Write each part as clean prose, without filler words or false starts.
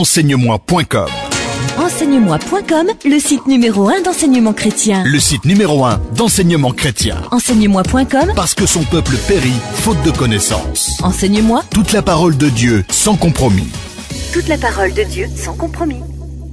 Enseigne-moi.com. Enseigne-moi.com, le site numéro 1 d'enseignement chrétien. Le site numéro 1 d'enseignement chrétien. Enseigne-moi.com, Parce que son peuple périt, faute de connaissance. Enseigne-moi. Toute la parole de Dieu, sans compromis. Toute la parole de Dieu, sans compromis.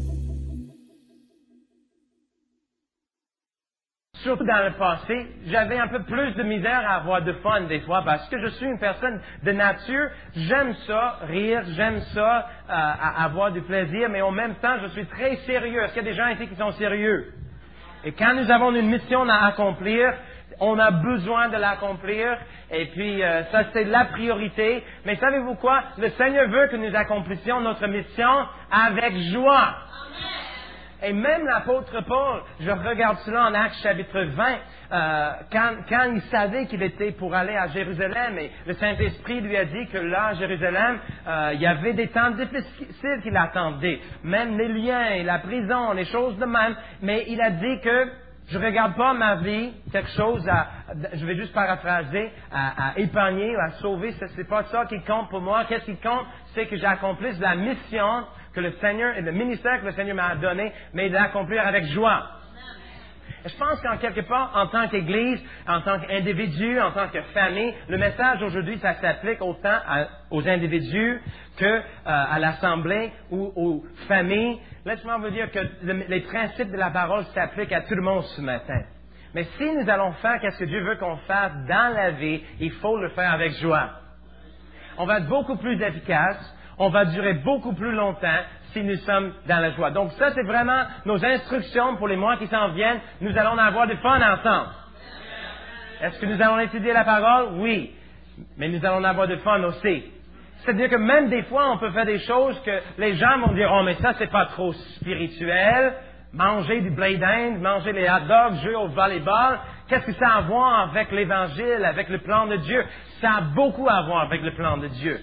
Surtout dans le passé, j'avais un peu plus de misère à avoir de fun des fois parce que je suis une personne de nature. J'aime ça, rire, j'aime ça, avoir du plaisir, mais en même temps, je suis très sérieux. Est-ce qu'il y a des gens ici qui sont sérieux? Et quand nous avons une mission à accomplir, on a besoin de l'accomplir. Et puis, ça, c'est la priorité. Mais savez-vous quoi? Le Seigneur veut que nous accomplissions notre mission avec joie. Et même l'apôtre Paul, je regarde cela en Actes chapitre 20, quand il savait qu'il était pour aller à Jérusalem, et le Saint-Esprit lui a dit que là, à Jérusalem, il y avait des temps difficiles qui l'attendaient, même les liens, la prison, les choses de même, mais il a dit que je regarde pas ma vie, quelque chose je vais juste paraphraser, à épargner, à sauver, c'est pas ça qui compte pour moi. Qu'est-ce qui compte? C'est que j'accomplisse la mission que le Seigneur et le ministère que le Seigneur m'a donné, mais de l'accomplir avec joie. Et je pense qu'en quelque part, en tant qu'Église, en tant qu'individu, en tant que famille, le message aujourd'hui, ça s'applique autant aux individus que à l'Assemblée ou aux familles. Laisse-moi vous dire que les principes de la parole s'appliquent à tout le monde ce matin. Mais si nous allons faire ce que Dieu veut qu'on fasse dans la vie, il faut le faire avec joie. On va être beaucoup plus efficace. On va durer beaucoup plus longtemps si nous sommes dans la joie. Donc ça, c'est vraiment nos instructions pour les mois qui s'en viennent. Nous allons avoir du fun ensemble. Est-ce que nous allons étudier la parole? Oui. Mais nous allons avoir du fun aussi. C'est-à-dire que même des fois, on peut faire des choses que les gens vont dire, oh, mais ça, c'est pas trop spirituel. Manger du blé d'Inde, manger les hot dogs, jouer au volleyball. Qu'est-ce que ça a à voir avec l'Évangile, avec le plan de Dieu? Ça a beaucoup à voir avec le plan de Dieu.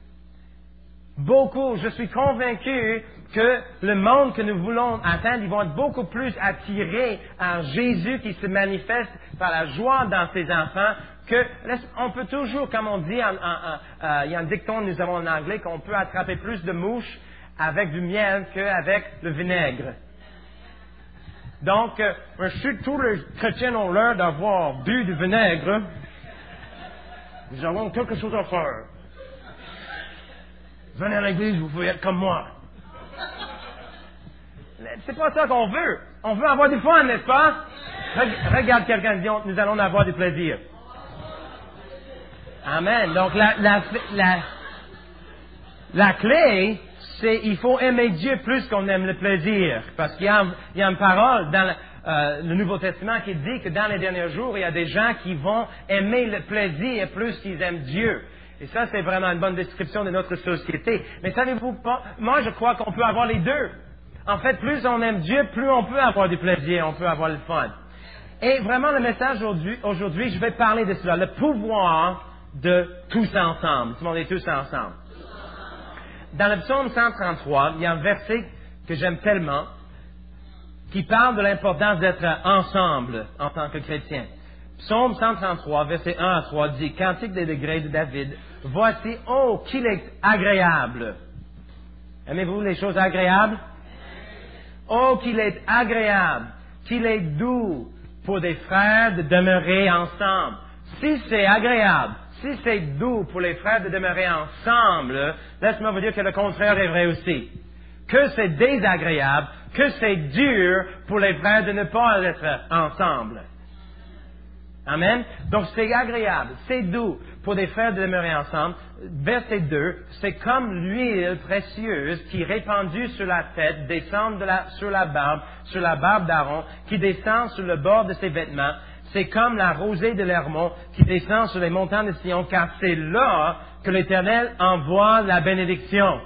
Beaucoup. Je suis convaincu que le monde que nous voulons atteindre, ils vont être beaucoup plus attirés à Jésus qui se manifeste par la joie dans ses enfants que, on peut toujours, comme on dit, il y a un dicton que nous avons en anglais, qu'on peut attraper plus de mouches avec du miel qu'avec le vinaigre. Donc, si tous les chrétiens ont l'air d'avoir bu du vinaigre, nous avons quelque chose à faire. Venez à l'église, vous pouvez être comme moi. C'est pas ça qu'on veut. On veut avoir du fun, n'est-ce pas? Regarde quelqu'un, disons, nous allons avoir du plaisir. Amen. Donc, la clé, c'est il faut aimer Dieu plus qu'on aime le plaisir. Parce qu'il y a une parole dans le Nouveau Testament qui dit que dans les derniers jours, il y a des gens qui vont aimer le plaisir plus qu'ils aiment Dieu. Et ça, c'est vraiment une bonne description de notre société. Mais savez-vous pas, moi, je crois qu'on peut avoir les deux. En fait, plus on aime Dieu, plus on peut avoir du plaisir, on peut avoir le fun. Et vraiment, le message aujourd'hui, je vais parler de cela, le pouvoir de tous ensemble. Tout le monde est tous ensemble. Dans le psaume 133, il y a un verset que j'aime tellement, qui parle de l'importance d'être ensemble en tant que chrétien. Psaume 133, versets 1 à 3 dit, « Cantique des degrés de David, voici, oh, qu'il est agréable. » Aimez-vous les choses agréables? Oh, qu'il est agréable, qu'il est doux pour des frères de demeurer ensemble. Si c'est agréable, si c'est doux pour les frères de demeurer ensemble, laisse-moi vous dire que le contraire est vrai aussi. Que c'est désagréable, que c'est dur pour les frères de ne pas être ensemble. Amen. Donc, c'est agréable, c'est doux pour des frères de demeurer ensemble. Verset 2, c'est comme l'huile précieuse qui, répandue sur la tête, descend sur la barbe d'Aaron, qui descend sur le bord de ses vêtements. C'est comme la rosée de l'Hermon qui descend sur les montagnes de Sion, car c'est là que l'Éternel envoie la bénédiction.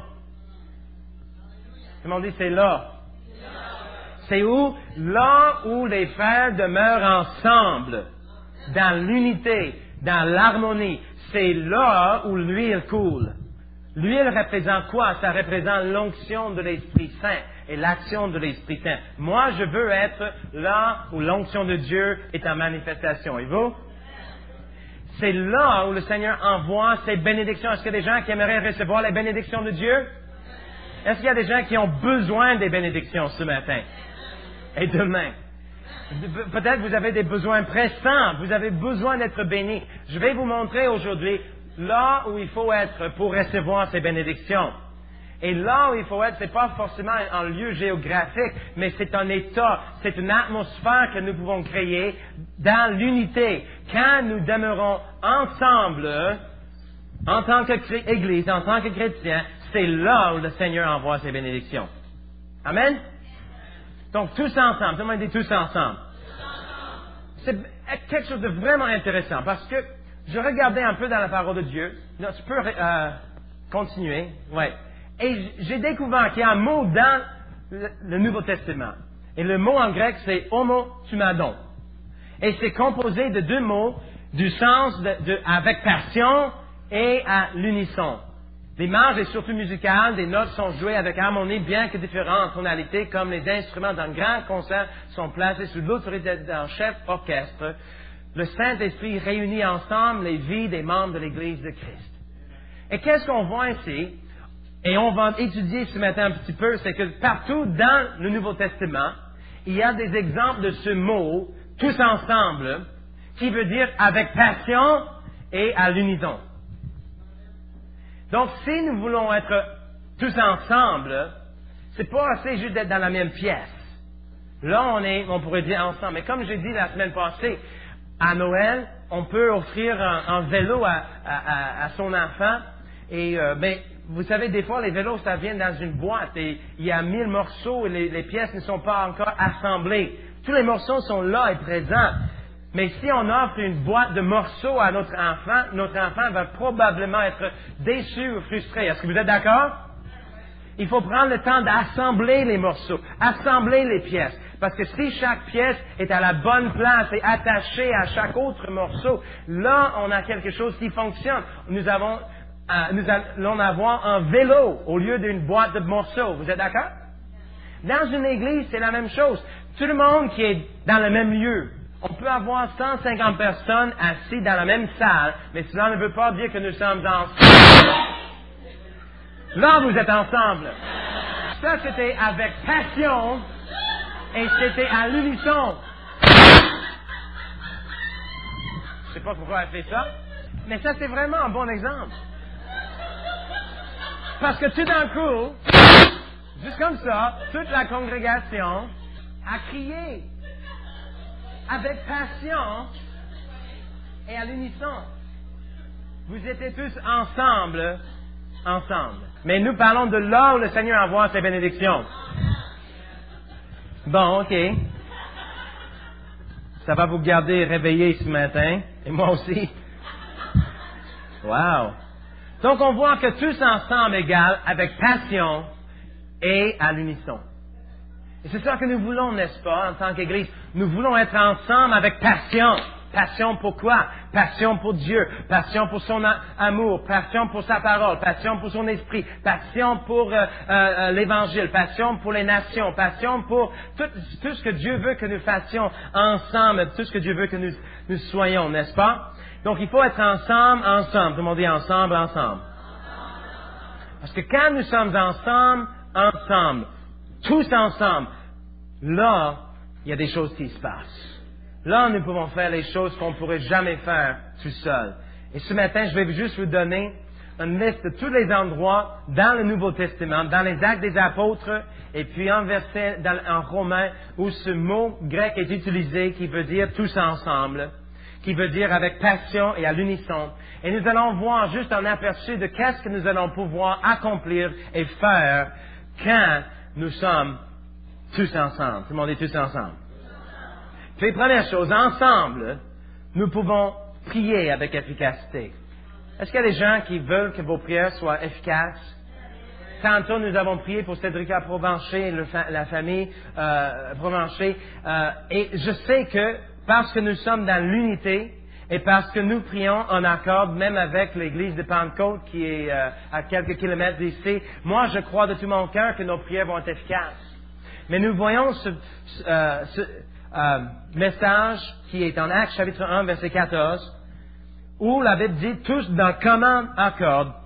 Tout le monde dit, c'est là. C'est où? Là où les frères demeurent ensemble. Dans l'unité, dans l'harmonie, c'est là où l'huile coule. L'huile représente quoi? Ça représente l'onction de l'Esprit Saint et l'action de l'Esprit Saint. Moi, je veux être là où l'onction de Dieu est en manifestation. Et vous? C'est là où le Seigneur envoie ses bénédictions. Est-ce qu'il y a des gens qui aimeraient recevoir les bénédictions de Dieu? Est-ce qu'il y a des gens qui ont besoin des bénédictions ce matin et demain? Peut-être vous avez des besoins pressants, vous avez besoin d'être bénis. Je vais vous montrer aujourd'hui là où il faut être pour recevoir ces bénédictions. Et là où il faut être, c'est pas forcément un lieu géographique, mais c'est un état, c'est une atmosphère que nous pouvons créer dans l'unité. Quand nous demeurons ensemble, en tant qu'Église, en tant que chrétiens, c'est là où le Seigneur envoie ses bénédictions. Amen? Donc, tous ensemble. Tout le monde dit tous ensemble. C'est quelque chose de vraiment intéressant parce que je regardais un peu dans la parole de Dieu. Non, tu peux continuer. Ouais. Et j'ai découvert qu'il y a un mot dans le Nouveau Testament. Et le mot en grec, c'est homotumadon. Et c'est composé de deux mots du sens avec passion et à l'unisson. L'image est surtout musicale, des notes sont jouées avec harmonie, bien que différentes en tonalité, comme les instruments d'un grand concert sont placés sous l'autorité d'un chef orchestre. Le Saint-Esprit réunit ensemble les vies des membres de l'Église de Christ. Et qu'est-ce qu'on voit ici? Et on va étudier ce matin un petit peu, c'est que partout dans le Nouveau Testament, il y a des exemples de ce mot, tous ensemble, qui veut dire avec passion et à l'unisson. Donc, si nous voulons être tous ensemble, c'est pas assez juste d'être dans la même pièce. Là, on pourrait dire ensemble. Mais comme j'ai dit la semaine passée, à Noël, on peut offrir un vélo à son enfant. Et, vous savez, des fois, les vélos, ça vient dans une boîte et il y a 1000 morceaux et les pièces ne sont pas encore assemblées. Tous les morceaux sont là et présents. Mais si on offre une boîte de morceaux à notre enfant va probablement être déçu ou frustré. Est-ce que vous êtes d'accord? Il faut prendre le temps d'assembler les morceaux, assembler les pièces. Parce que si chaque pièce est à la bonne place et attachée à chaque autre morceau, là, on a quelque chose qui fonctionne. Nous allons avoir un vélo au lieu d'une boîte de morceaux. Vous êtes d'accord? Dans une église, c'est la même chose. Tout le monde qui est dans le même lieu. On peut avoir 150 personnes assises dans la même salle, mais cela ne veut pas dire que nous sommes ensemble. Là, vous êtes ensemble. Ça, c'était avec passion et c'était à l'unisson. Je sais pas pourquoi elle fait ça, mais ça, c'est vraiment un bon exemple. Parce que tout d'un coup, juste comme ça, toute la congrégation a crié avec passion et à l'unisson. Vous étiez tous ensemble. Mais nous parlons de là où le Seigneur envoie ses bénédictions. Bon, ok. Ça va vous garder réveillés ce matin, et moi aussi. Wow. Donc on voit que tous ensemble égale avec passion et à l'unisson. Et c'est ça que nous voulons, n'est-ce pas, en tant qu'Église. Nous voulons être ensemble avec passion. Passion pour quoi? Passion pour Dieu, passion pour son amour, passion pour sa parole, passion pour son esprit, passion pour l'Évangile, passion pour les nations, passion pour tout ce que Dieu veut que nous fassions ensemble, tout ce que Dieu veut que nous soyons, n'est-ce pas? Donc il faut être ensemble. Tout le monde dit ensemble. Parce que quand nous sommes ensemble, tous ensemble, là, il y a des choses qui se passent. Là, nous pouvons faire les choses qu'on ne pourrait jamais faire tout seul. Et ce matin, je vais juste vous donner une liste de tous les endroits dans le Nouveau Testament, dans les Actes des Apôtres, et puis un verset en Romains où ce mot grec est utilisé qui veut dire tous ensemble, qui veut dire avec passion et à l'unisson. Et nous allons voir juste un aperçu de qu'est-ce que nous allons pouvoir accomplir et faire quand nous sommes tous ensemble. Tout le monde est tous ensemble. Puis, première chose, ensemble, nous pouvons prier avec efficacité. Est-ce qu'il y a des gens qui veulent que vos prières soient efficaces? Tantôt, nous avons prié pour Cédric Provencher, la famille Provencher. Et je sais que, parce que nous sommes dans l'unité, et parce que nous prions en accord, même avec l'église de Pentecôte, qui est à quelques kilomètres d'ici, moi, je crois de tout mon cœur que nos prières vont être efficaces. Mais nous voyons ce message qui est en Actes chapitre 1, verset 14, où la Bible dit tous d'un commun accord,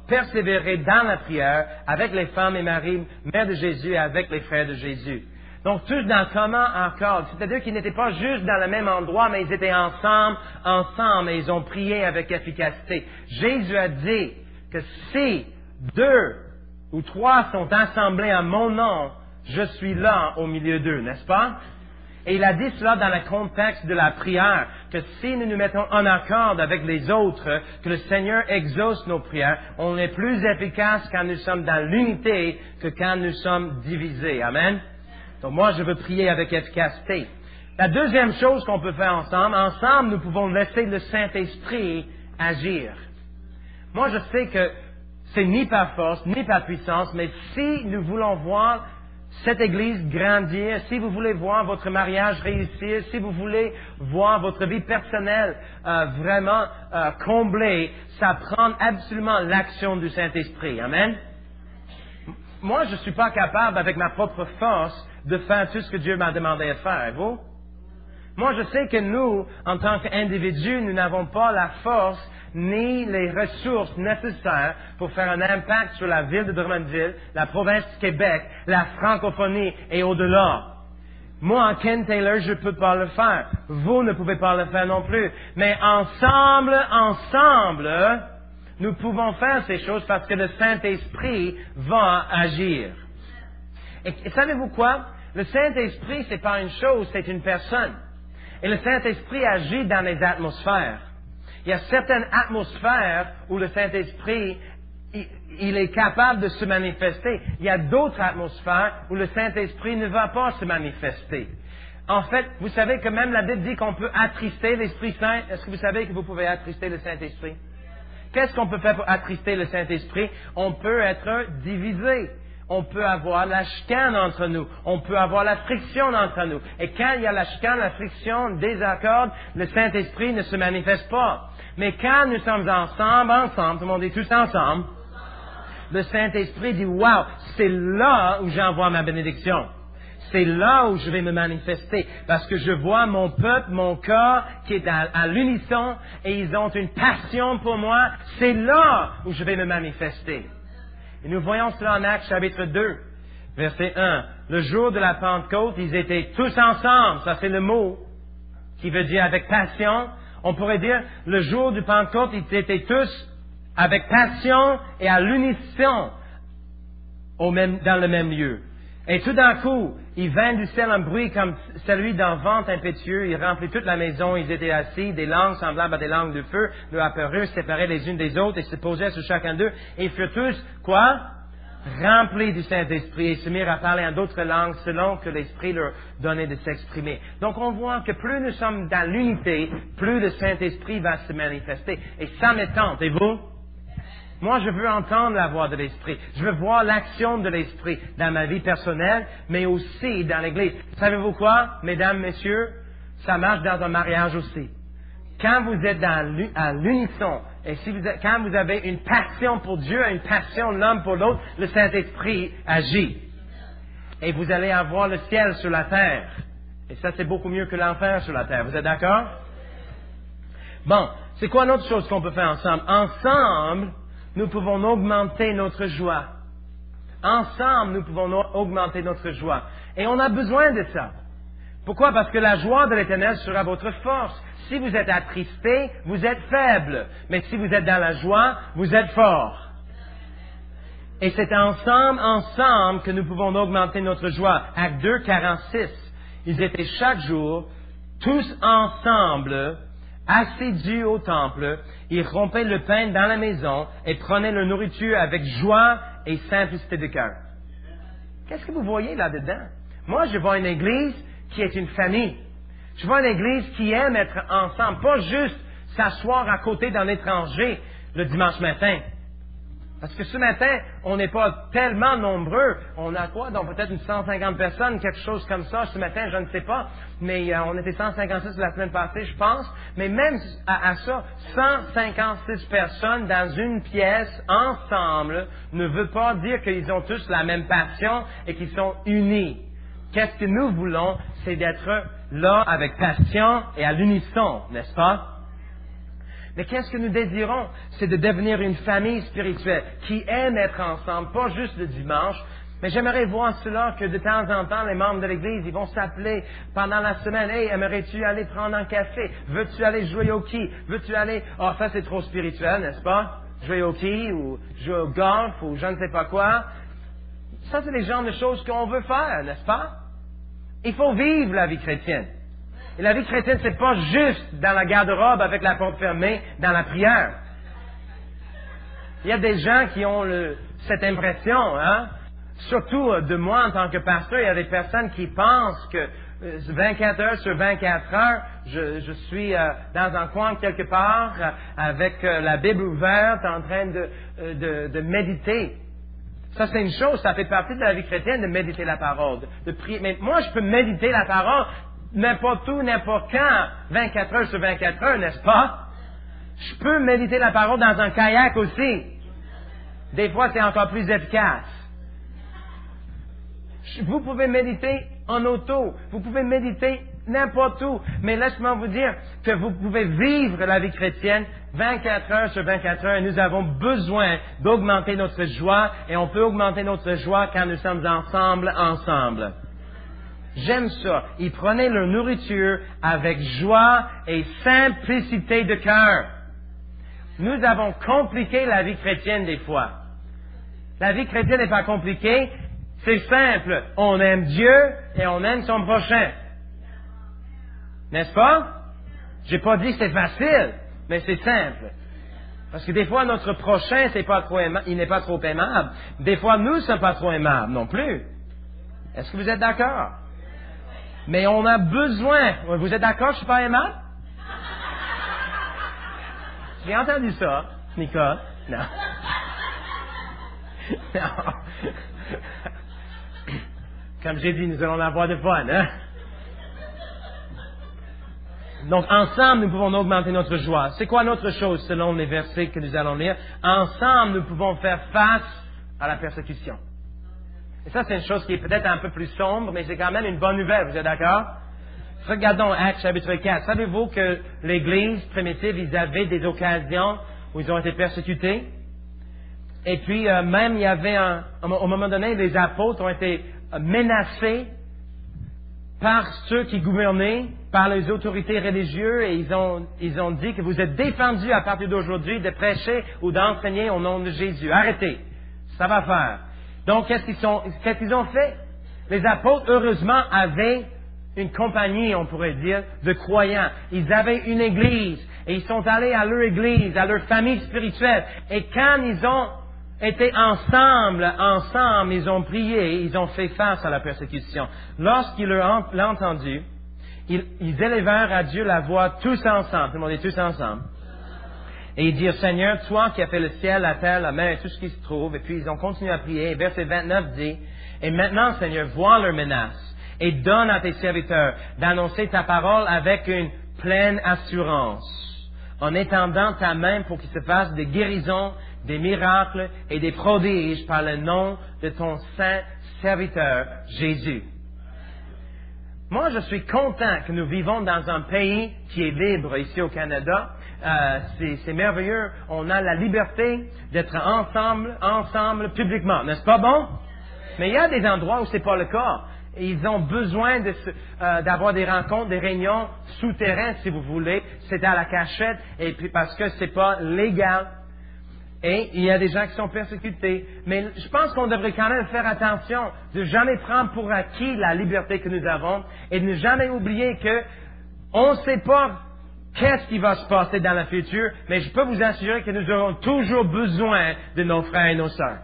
persévérer dans la prière avec les femmes et Marie, mère de Jésus, et avec les frères de Jésus. Donc, tous dans commun accord. C'est-à-dire qu'ils n'étaient pas juste dans le même endroit, mais ils étaient ensemble, et ils ont prié avec efficacité. Jésus a dit que si 2 ou 3 sont assemblés en mon nom, je suis là au milieu d'eux, n'est-ce pas? Et il a dit cela dans le contexte de la prière, que si nous nous mettons en accord avec les autres, que le Seigneur exauce nos prières, on est plus efficace quand nous sommes dans l'unité que quand nous sommes divisés. Amen? Donc moi, je veux prier avec efficacité. La deuxième chose qu'on peut faire ensemble, nous pouvons laisser le Saint-Esprit agir. Moi, je sais que c'est ni par force, ni par puissance, mais si nous voulons voir cette Église grandir, si vous voulez voir votre mariage réussir, si vous voulez voir votre vie personnelle vraiment comblée, ça prend absolument l'action du Saint-Esprit. Amen? Moi, je ne suis pas capable, avec ma propre force, de faire tout ce que Dieu m'a demandé de faire. Vous? Moi, je sais que nous, en tant qu'individus, nous n'avons pas la force ni les ressources nécessaires pour faire un impact sur la ville de Drummondville, la province du Québec, la francophonie et au-delà. Moi, Ken Taylor, je ne peux pas le faire. Vous ne pouvez pas le faire non plus. Mais ensemble, nous pouvons faire ces choses parce que le Saint-Esprit va agir. Et savez-vous quoi? Le Saint-Esprit, c'est pas une chose, c'est une personne. Et le Saint-Esprit agit dans les atmosphères. Il y a certaines atmosphères où le Saint-Esprit, il est capable de se manifester. Il y a d'autres atmosphères où le Saint-Esprit ne va pas se manifester. En fait, vous savez que même la Bible dit qu'on peut attrister l'Esprit Saint. Est-ce que vous savez que vous pouvez attrister le Saint-Esprit? Qu'est-ce qu'on peut faire pour attrister le Saint-Esprit? On peut être divisé. On peut avoir la chicane entre nous. On peut avoir la friction entre nous. Et quand il y a la chicane, la friction, le désaccord, le Saint-Esprit ne se manifeste pas. Mais quand nous sommes ensemble, tout le monde est tous ensemble, le Saint-Esprit dit, wow, c'est là où j'envoie ma bénédiction. C'est là où je vais me manifester. Parce que je vois mon peuple, mon corps qui est à l'unisson et ils ont une passion pour moi. C'est là où je vais me manifester. Et nous voyons cela en Actes chapitre 2, verset 1. Le jour de la Pentecôte, ils étaient tous ensemble. Ça, c'est le mot qui veut dire avec passion. On pourrait dire, le jour du Pentecôte, ils étaient tous avec passion et à l'unisson dans le même lieu. Et tout d'un coup, il vint du ciel un bruit comme celui d'un vent impétueux. Il remplit toute la maison. Ils étaient assis. Des langues semblables à des langues de feu leur apparurent, séparées les unes des autres et se posaient sur chacun d'eux. Et ils furent tous, quoi? Remplis du Saint-Esprit et se mirent à parler en d'autres langues selon que l'Esprit leur donnait de s'exprimer. Donc on voit que plus nous sommes dans l'unité, plus le Saint-Esprit va se manifester. Et ça me tente. Et vous? Moi, je veux entendre la voix de l'Esprit. Je veux voir l'action de l'Esprit dans ma vie personnelle, mais aussi dans l'Église. Savez-vous quoi, mesdames, messieurs? Ça marche dans un mariage aussi. Quand vous êtes à l'unisson, et quand vous avez une passion pour Dieu, une passion l'homme pour l'autre, le Saint-Esprit agit. Et vous allez avoir le ciel sur la terre. Et ça, c'est beaucoup mieux que l'enfer sur la terre. Vous êtes d'accord? Bon, c'est quoi une autre chose qu'on peut faire ensemble? Ensemble, nous pouvons augmenter notre joie. Ensemble, nous pouvons augmenter notre joie. Et on a besoin de ça. Pourquoi? Parce que la joie de l'Éternel sera votre force. Si vous êtes attristé, vous êtes faible. Mais si vous êtes dans la joie, vous êtes fort. Et c'est ensemble que nous pouvons augmenter notre joie. Acte 2, 46. Ils étaient chaque jour, tous ensemble, assidus au temple. Ils rompaient le pain dans la maison et prenaient leur nourriture avec joie et simplicité de cœur. Qu'est-ce que vous voyez là-dedans? Moi, je vois une église qui est une famille. Je vois une église qui aime être ensemble, pas juste s'asseoir à côté d'un étranger le dimanche matin. Parce que ce matin, on n'est pas tellement nombreux. On a quoi? Donc peut-être une 150 personnes, quelque chose comme ça. Ce matin, je ne sais pas. Mais on était 156 la semaine passée, je pense. Mais même à ça, 156 personnes dans une pièce, ensemble, ne veut pas dire qu'ils ont tous la même passion et qu'ils sont unis. Qu'est-ce que nous voulons? C'est d'être là avec passion et à l'unisson, n'est-ce pas? Mais qu'est-ce que nous désirons? C'est de devenir une famille spirituelle qui aime être ensemble, pas juste le dimanche. Mais j'aimerais voir cela que de temps en temps, les membres de l'Église, ils vont s'appeler pendant la semaine. « Hey, aimerais-tu aller prendre un café? Veux-tu aller jouer au quai? Veux-tu aller... » Oh, ça c'est trop spirituel, n'est-ce pas? Jouer au quai ou jouer au golf ou je ne sais pas quoi. Ça, c'est les genres de choses qu'on veut faire, n'est-ce pas? Il faut vivre la vie chrétienne. Et la vie chrétienne, c'est pas juste dans la garde-robe avec la porte fermée, dans la prière. Il y a des gens qui ont cette impression, hein? Surtout de moi en tant que pasteur, il y a des personnes qui pensent que 24 heures sur 24 heures, je suis dans un coin quelque part avec la Bible ouverte en train de méditer. Ça, c'est une chose, ça fait partie de la vie chrétienne de méditer la parole, de prier. Mais moi, je peux méditer la parole n'importe où, n'importe quand, 24 heures sur 24 heures, n'est-ce pas? Je peux méditer la parole dans un kayak aussi. Des fois, c'est encore plus efficace. Vous pouvez méditer en auto, vous pouvez méditer n'importe où, mais laisse-moi vous dire que vous pouvez vivre la vie chrétienne 24 heures sur 24 heures et nous avons besoin d'augmenter notre joie et on peut augmenter notre joie quand nous sommes ensemble. J'aime ça. Ils prenaient leur nourriture avec joie et simplicité de cœur. Nous avons compliqué la vie chrétienne des fois. La vie chrétienne n'est pas compliquée. C'est simple. On aime Dieu et on aime son prochain. N'est-ce pas? J'ai pas dit que c'est facile, mais c'est simple. Parce que des fois, notre prochain, il n'est pas trop aimable. Des fois, nous ne sommes pas trop aimables non plus. Est-ce que vous êtes d'accord? Mais on a besoin. Vous êtes d'accord, je suis pas aimable? J'ai entendu ça, Nicole. Non. Non. Comme j'ai dit, nous allons avoir de fun, hein? Donc, ensemble, nous pouvons augmenter notre joie. C'est quoi notre chose, selon les versets que nous allons lire? Ensemble, nous pouvons faire face à la persécution. Et ça, c'est une chose qui est peut-être un peu plus sombre, mais c'est quand même une bonne nouvelle, vous êtes d'accord? Regardons Actes chapitre 4. Savez-vous que l'Église primitive, ils avaient des occasions où ils ont été persécutés? Et puis, même, il y avait au moment donné, les apôtres ont été menacés par ceux qui gouvernaient, par les autorités religieuses, et ils ont dit que vous êtes défendus à partir d'aujourd'hui de prêcher ou d'enseigner au nom de Jésus. Arrêtez. Ça va faire. Donc, qu'est-ce qu'ils ont fait? Les apôtres, heureusement, avaient une compagnie, on pourrait dire, de croyants. Ils avaient une église, et ils sont allés à leur église, à leur famille spirituelle. Et quand ils ont été ensemble, ils ont prié, ils ont fait face à la persécution. Lorsqu'ils l'ont entendu, ils élevèrent à Dieu la voix tous ensemble. Tout le monde est tous ensemble. Et ils dirent, Seigneur, toi qui as fait le ciel, la terre, la mer et tout ce qui se trouve. Et puis ils ont continué à prier. Et verset 29 dit, et maintenant, Seigneur, vois leurs menaces et donne à tes serviteurs d'annoncer ta parole avec une pleine assurance, en étendant ta main pour qu'il se fasse des guérisons, des miracles et des prodiges par le nom de ton saint serviteur Jésus. Moi, je suis content que nous vivons dans un pays qui est libre ici au Canada. C'est merveilleux. On a la liberté d'être ensemble publiquement. N'est-ce pas bon? Mais il y a des endroits où c'est pas le cas. Ils ont besoin d'avoir des rencontres, des réunions souterraines, si vous voulez. C'est à la cachette, et puis parce que c'est pas légal. Et il y a des gens qui sont persécutés. Mais je pense qu'on devrait quand même faire attention de jamais prendre pour acquis la liberté que nous avons et de ne jamais oublier que on ne sait pas qu'est-ce qui va se passer dans le futur, mais je peux vous assurer que nous aurons toujours besoin de nos frères et nos sœurs.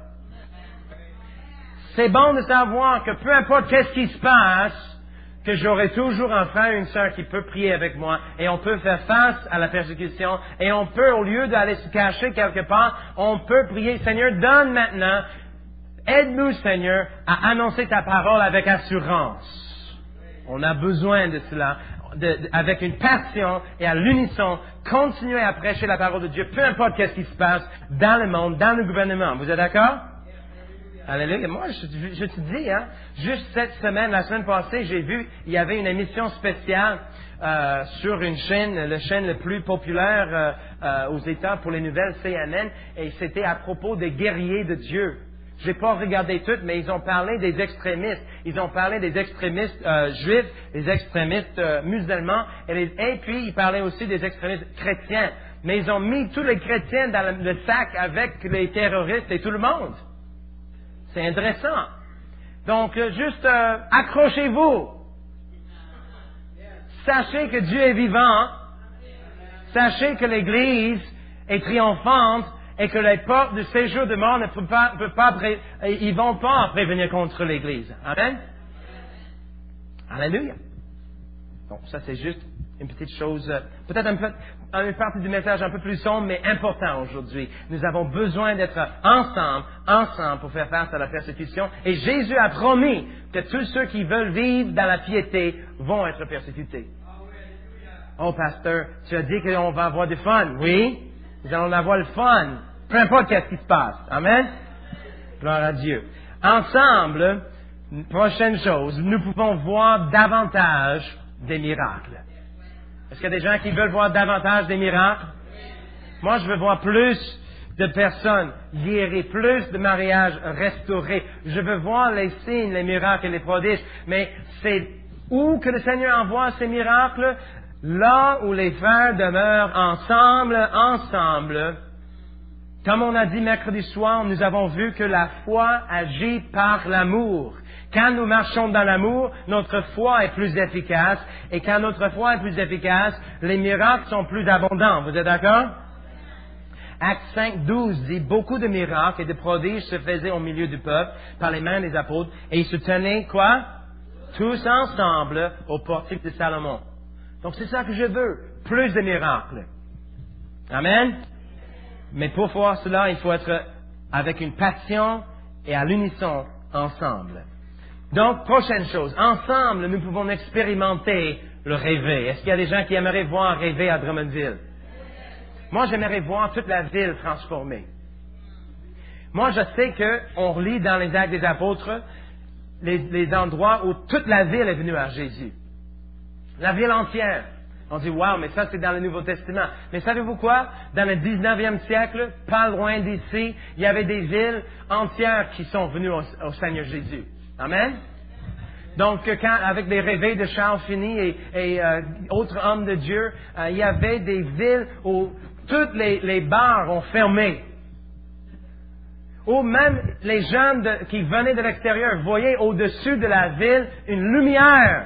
C'est bon de savoir que peu importe qu'est-ce qui se passe, que j'aurai toujours un frère et une sœur qui peut prier avec moi, et on peut faire face à la persécution, et on peut, au lieu d'aller se cacher quelque part, on peut prier, Seigneur, donne maintenant, aide-nous, Seigneur, à annoncer ta parole avec assurance. On a besoin de cela, avec une passion et à l'unisson, continuer à prêcher la parole de Dieu, peu importe qu'est-ce qui se passe dans le monde, dans le gouvernement. Vous êtes d'accord? Alléluia. Moi, je te dis, hein, juste cette semaine, la semaine passée, j'ai vu, il y avait une émission spéciale sur une chaîne, la chaîne la plus populaire aux États pour les nouvelles, CNN, et c'était à propos des guerriers de Dieu. J'ai pas regardé tout, mais ils ont parlé des extrémistes. Ils ont parlé des extrémistes juifs, des extrémistes musulmans, et puis ils parlaient aussi des extrémistes chrétiens. Mais ils ont mis tous les chrétiens dans le sac avec les terroristes et tout le monde. C'est intéressant. Donc, juste accrochez-vous. Sachez que Dieu est vivant. Sachez que l'Église est triomphante et que les portes du séjour de mort ne ils vont pas prévenir contre l'Église. Amen. Alléluia. Bon, ça c'est juste une petite chose, peut-être une partie du message un peu plus sombre, mais important aujourd'hui. Nous avons besoin d'être ensemble pour faire face à la persécution. Et Jésus a promis que tous ceux qui veulent vivre dans la piété vont être persécutés. Oh, pasteur, tu as dit qu'on va avoir du fun. Oui, nous allons avoir le fun. Peu importe qu'est-ce qui se passe. Amen. Gloire à Dieu. Ensemble, prochaine chose, nous pouvons voir davantage des miracles. Est-ce qu'il y a des gens qui veulent voir davantage des miracles? Moi, je veux voir plus de personnes guéries, plus de mariages restaurés. Je veux voir les signes, les miracles et les prodiges. Mais c'est où que le Seigneur envoie ces miracles? Là où les frères demeurent ensemble. Comme on a dit mercredi soir, nous avons vu que la foi agit par l'amour. Quand nous marchons dans l'amour, notre foi est plus efficace. Et quand notre foi est plus efficace, les miracles sont plus abondants. Vous êtes d'accord? Acte 5:12 dit, beaucoup de miracles et de prodiges se faisaient au milieu du peuple par les mains des apôtres. Et ils se tenaient, quoi? Tous ensemble au portique de Salomon. Donc c'est ça que je veux. Plus de miracles. Amen? Mais pour voir cela, il faut être avec une passion et à l'unisson ensemble. Donc, prochaine chose. Ensemble, nous pouvons expérimenter le rêver. Est-ce qu'il y a des gens qui aimeraient voir rêver à Drummondville? Moi, j'aimerais voir toute la ville transformée. Moi, je sais qu'on lit dans les Actes des Apôtres les endroits où toute la ville est venue à Jésus. La ville entière. On dit, wow, mais ça c'est dans le Nouveau Testament. Mais savez-vous quoi? Dans le 19e siècle, pas loin d'ici, il y avait des villes entières qui sont venues au Seigneur Jésus. Amen? Donc, avec les réveils de Charles Finney et autres hommes de Dieu, il y avait des villes où toutes les bars ont fermé. Où même les jeunes qui venaient de l'extérieur voyaient au-dessus de la ville une lumière.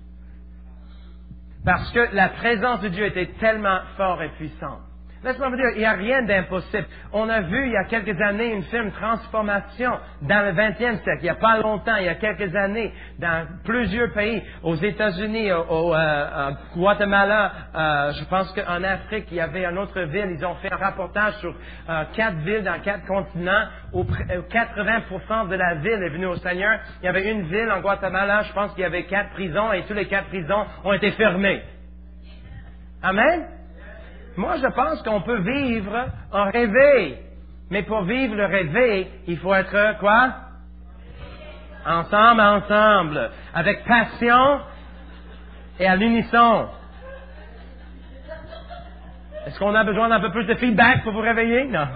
Parce que la présence de Dieu était tellement forte et puissante. Laisse-moi vous dire, il n'y a rien d'impossible. On a vu il y a quelques années une film Transformation dans le 20e siècle. Il n'y a pas longtemps, il y a quelques années, dans plusieurs pays, aux États-Unis, au Guatemala, je pense qu'en Afrique, il y avait une autre ville. Ils ont fait un reportage sur 4 villes dans 4 continents où 80% de la ville est venue au Seigneur. Il y avait une ville en Guatemala, je pense qu'il y avait 4 prisons et tous les 4 prisons ont été fermées. Amen? Moi, je pense qu'on peut vivre un réveil. Mais pour vivre le réveil, il faut être quoi? Ensemble. Avec passion et à l'unisson. Est-ce qu'on a besoin d'un peu plus de feedback pour vous réveiller? Non.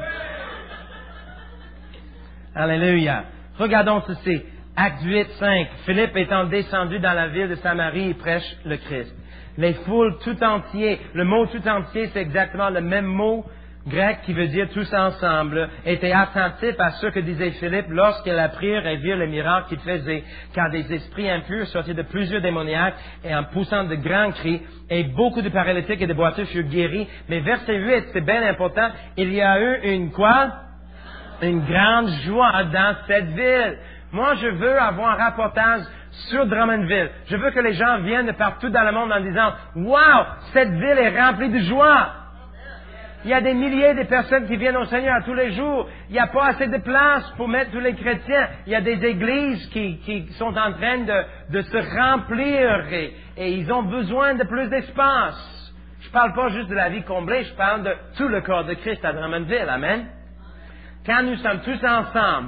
Alléluia. Regardons ceci. Acte 8:5. Philippe étant descendu dans la ville de Samarie, il prêche le Christ. Les foules tout entier, le mot tout entier, c'est exactement le même mot grec qui veut dire tous ensemble, étaient attentifs à ce que disait Philippe lorsqu'ils apprirent et virent les miracles qu'il faisait, car des esprits impurs sortirent de plusieurs démoniaques et en poussant de grands cris, et beaucoup de paralytiques et de boiteux furent guéris. Mais verset 8, c'est bien important, il y a eu une quoi? Une grande joie dans cette ville. Moi, je veux avoir un reportage sur Drummondville. Je veux que les gens viennent de partout dans le monde en disant, wow, cette ville est remplie de joie. Il y a des milliers de personnes qui viennent au Seigneur tous les jours. Il n'y a pas assez de place pour mettre tous les chrétiens. Il y a des églises qui sont en train de se remplir et ils ont besoin de plus d'espace. Je ne parle pas juste de la vie comblée, je parle de tout le corps de Christ à Drummondville. Amen. Quand nous sommes tous ensemble,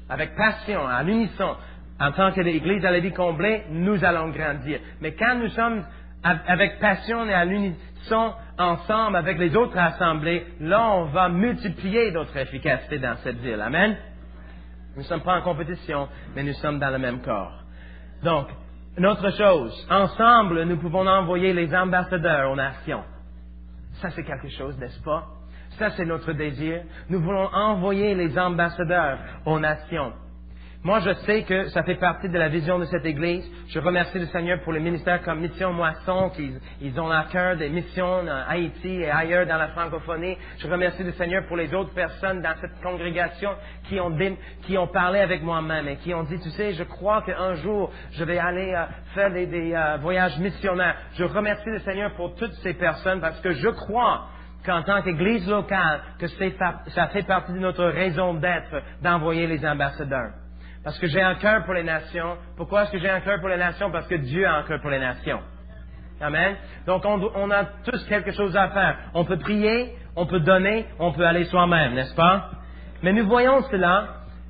avec passion, à l'unisson, en tant que l'Église à la vie comblée, nous allons grandir. Mais quand nous sommes avec passion et à l'unisson ensemble avec les autres assemblées, là, on va multiplier notre efficacité dans cette ville. Amen? Nous ne sommes pas en compétition, mais nous sommes dans le même corps. Donc, une autre chose, ensemble, nous pouvons envoyer les ambassadeurs aux nations. Ça, c'est quelque chose, n'est-ce pas? Ça, c'est notre désir. Nous voulons envoyer les ambassadeurs aux nations. Moi, je sais que ça fait partie de la vision de cette Église. Je remercie le Seigneur pour les ministères comme Mission Moisson, qu'ils ont à cœur des missions en Haïti et ailleurs dans la francophonie. Je remercie le Seigneur pour les autres personnes dans cette congrégation qui ont parlé avec moi-même et qui ont dit, tu sais, je crois qu'un jour, je vais aller faire des voyages missionnaires. Je remercie le Seigneur pour toutes ces personnes parce que je crois qu'en tant qu'Église locale, que ça fait partie de notre raison d'être d'envoyer les ambassadeurs. Parce que j'ai un cœur pour les nations. Pourquoi est-ce que j'ai un cœur pour les nations? Parce que Dieu a un cœur pour les nations. Amen. Donc, on a tous quelque chose à faire. On peut prier, on peut donner, on peut aller soi-même, n'est-ce pas? Mais nous voyons cela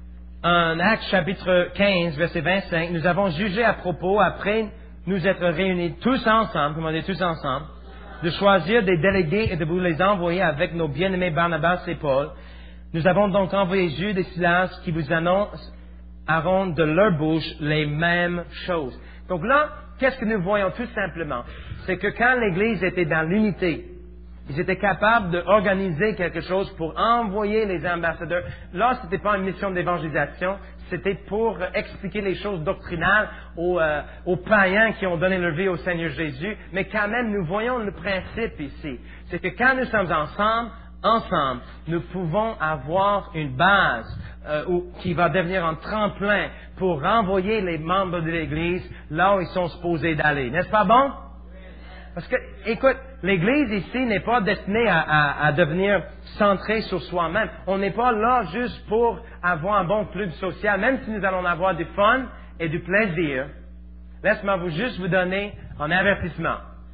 en Actes chapitre 15, verset 25. Nous avons jugé à propos, après nous être réunis tous ensemble, comment dire tous ensemble, de choisir des délégués et de vous les envoyer avec nos bien-aimés Barnabas et Paul. Nous avons donc envoyé Jude et Silas qui vous annoncent de leur bouche les mêmes choses. Donc là, qu'est-ce que nous voyons tout simplement? C'est que quand l'Église était dans l'unité, ils étaient capables d'organiser quelque chose pour envoyer les ambassadeurs. Là, ce n'était pas une mission d'évangélisation, c'était pour expliquer les choses doctrinales aux païens qui ont donné leur vie au Seigneur Jésus. Mais quand même, nous voyons le principe ici. C'est que quand nous sommes ensemble, nous pouvons avoir une base qui va devenir un tremplin pour renvoyer les membres de l'Église là où ils sont supposés d'aller. N'est-ce pas bon? Parce que, écoute, l'Église ici n'est pas destinée à devenir centrée sur soi-même. On n'est pas là juste pour avoir un bon club social, même si nous allons avoir du fun et du plaisir. Laisse-moi juste vous donner un avertissement.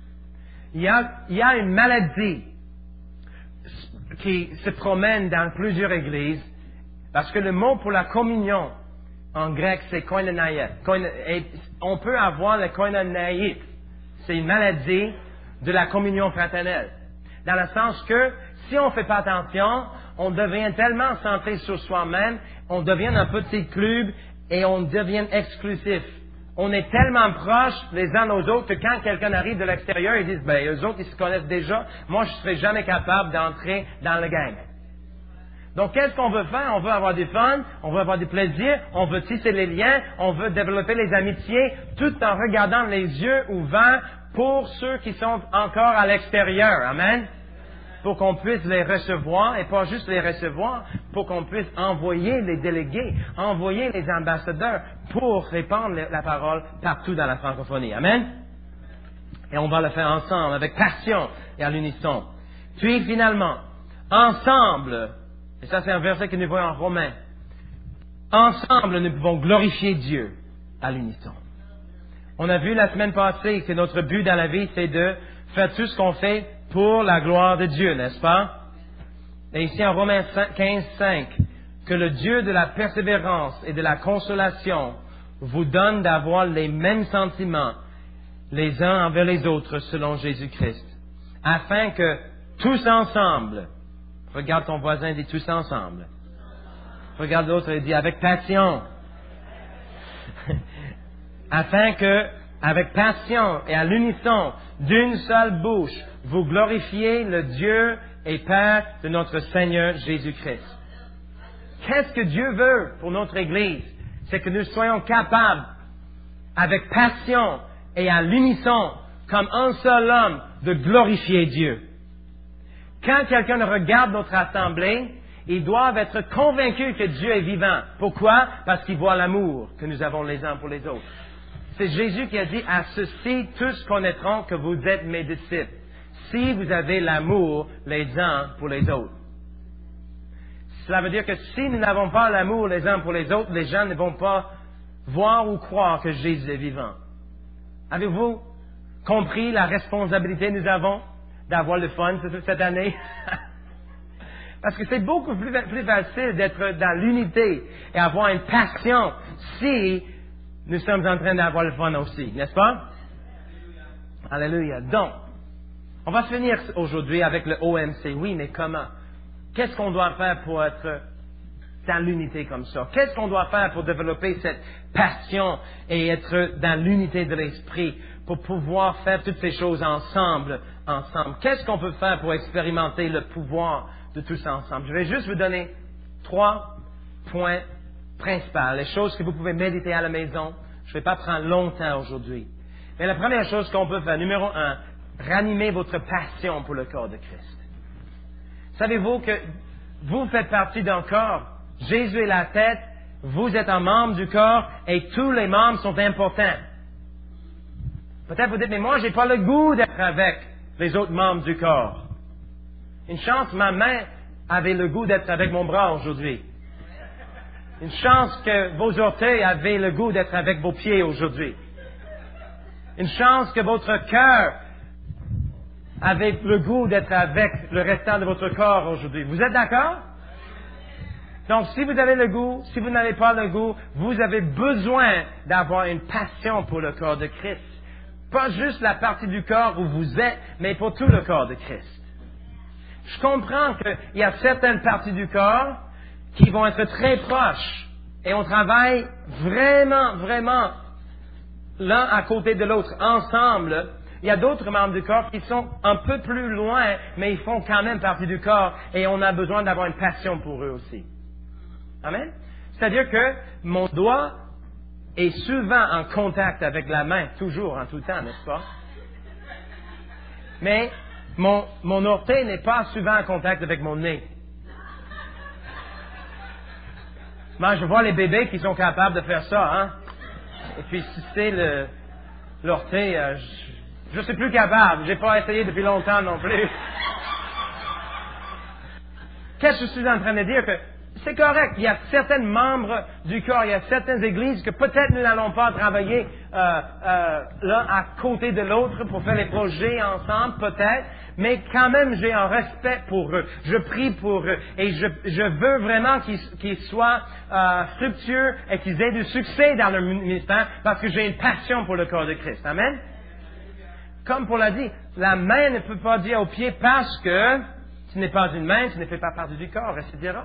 Il y a une maladie qui se promène dans plusieurs églises, parce que le mot pour la communion en grec c'est koinonia. On peut avoir le koinonia. C'est une maladie de la communion fraternelle. Dans le sens que si on ne fait pas attention, on devient tellement centré sur soi-même, on devient un petit club et on devient exclusif. On est tellement proches les uns aux autres que quand quelqu'un arrive de l'extérieur, ils disent, ben, eux autres, ils se connaissent déjà. Moi, je ne serai jamais capable d'entrer dans le gang. Donc, qu'est-ce qu'on veut faire? On veut avoir du fun, on veut avoir du plaisir, on veut tisser les liens, on veut développer les amitiés, tout en regardant les yeux ouverts pour ceux qui sont encore à l'extérieur. Amen? Pour qu'on puisse les recevoir, et pas juste les recevoir, pour qu'on puisse envoyer les délégués, envoyer les ambassadeurs pour répandre la parole partout dans la francophonie. Amen? Et on va le faire ensemble, avec passion et à l'unisson. Puis finalement, ensemble, et ça c'est un verset que nous voyons en Romains, ensemble nous pouvons glorifier Dieu à l'unisson. On a vu la semaine passée que notre but dans la vie, c'est de faire tout ce qu'on fait pour la gloire de Dieu, n'est-ce pas? Et ici en Romains 15, 5, que le Dieu de la persévérance et de la consolation vous donne d'avoir les mêmes sentiments les uns envers les autres selon Jésus-Christ, afin que tous ensemble, regarde ton voisin et dis tous ensemble, regarde l'autre et dis avec passion, afin que, avec passion et à l'unisson, d'une seule bouche, vous glorifiez le Dieu et Père de notre Seigneur Jésus-Christ. Qu'est-ce que Dieu veut pour notre Église? C'est que nous soyons capables, avec passion et à l'unisson, comme un seul homme, de glorifier Dieu. Quand quelqu'un regarde notre assemblée, ils doivent être convaincus que Dieu est vivant. Pourquoi? Parce qu'ils voient l'amour que nous avons les uns pour les autres. C'est Jésus qui a dit, à ceci tous connaîtront que vous êtes mes disciples, si vous avez l'amour les uns pour les autres. Cela veut dire que si nous n'avons pas l'amour les uns pour les autres, les gens ne vont pas voir ou croire que Jésus est vivant. Avez-vous compris la responsabilité que nous avons d'avoir le fun cette année? Parce que c'est beaucoup plus facile d'être dans l'unité et avoir une passion si nous sommes en train d'avoir le fun aussi, n'est-ce pas? Alléluia. Donc, on va finir aujourd'hui avec le OMC. Oui, mais comment? Qu'est-ce qu'on doit faire pour être dans l'unité comme ça? Qu'est-ce qu'on doit faire pour développer cette passion et être dans l'unité de l'esprit pour pouvoir faire toutes ces choses ensemble? Qu'est-ce qu'on peut faire pour expérimenter le pouvoir de tous ensemble? Je vais juste vous donner 3 points principaux, les choses que vous pouvez méditer à la maison. Je ne vais pas prendre longtemps aujourd'hui. Mais la première chose qu'on peut faire, numéro 1, ranimer votre passion pour le corps de Christ. Savez-vous que vous faites partie d'un corps? Jésus est la tête, vous êtes un membre du corps et tous les membres sont importants. Peut-être vous dites, mais moi, j'ai pas le goût d'être avec les autres membres du corps. Une chance, ma main avait le goût d'être avec mon bras aujourd'hui. Une chance que vos orteils avaient le goût d'être avec vos pieds aujourd'hui. Une chance que votre cœur avait le goût d'être avec le restant de votre corps aujourd'hui. Vous êtes d'accord? Donc, si vous avez le goût, si vous n'avez pas le goût, vous avez besoin d'avoir une passion pour le corps de Christ. Pas juste la partie du corps où vous êtes, mais pour tout le corps de Christ. Je comprends qu'il y a certaines parties du corps qui vont être très proches et on travaille vraiment l'un à côté de l'autre, ensemble. Il y a d'autres membres du corps qui sont un peu plus loin, mais ils font quand même partie du corps et on a besoin d'avoir une passion pour eux aussi. Amen? C'est-à-dire que mon doigt est souvent en contact avec la main, toujours, en tout temps, n'est-ce pas? Mais mon orteil n'est pas souvent en contact avec mon nez. Moi, je vois les bébés qui sont capables de faire ça, hein? Et puis, si c'est l'orteil, je suis plus capable. J'ai pas essayé depuis longtemps non plus. Qu'est-ce que je suis en train de dire? Que c'est correct. Il y a certains membres du corps, il y a certaines églises que peut-être nous n'allons pas travailler l'un à côté de l'autre pour faire les projets ensemble, peut-être. Mais quand même, j'ai un respect pour eux. Je prie pour eux. Et je veux vraiment qu'ils soient fructueux et qu'ils aient du succès dans leur ministère parce que j'ai une passion pour le corps de Christ. Amen? Comme Paul l'a dit, la main ne peut pas dire au pied parce que tu n'es pas une main, tu ne fais pas partie du corps, etc.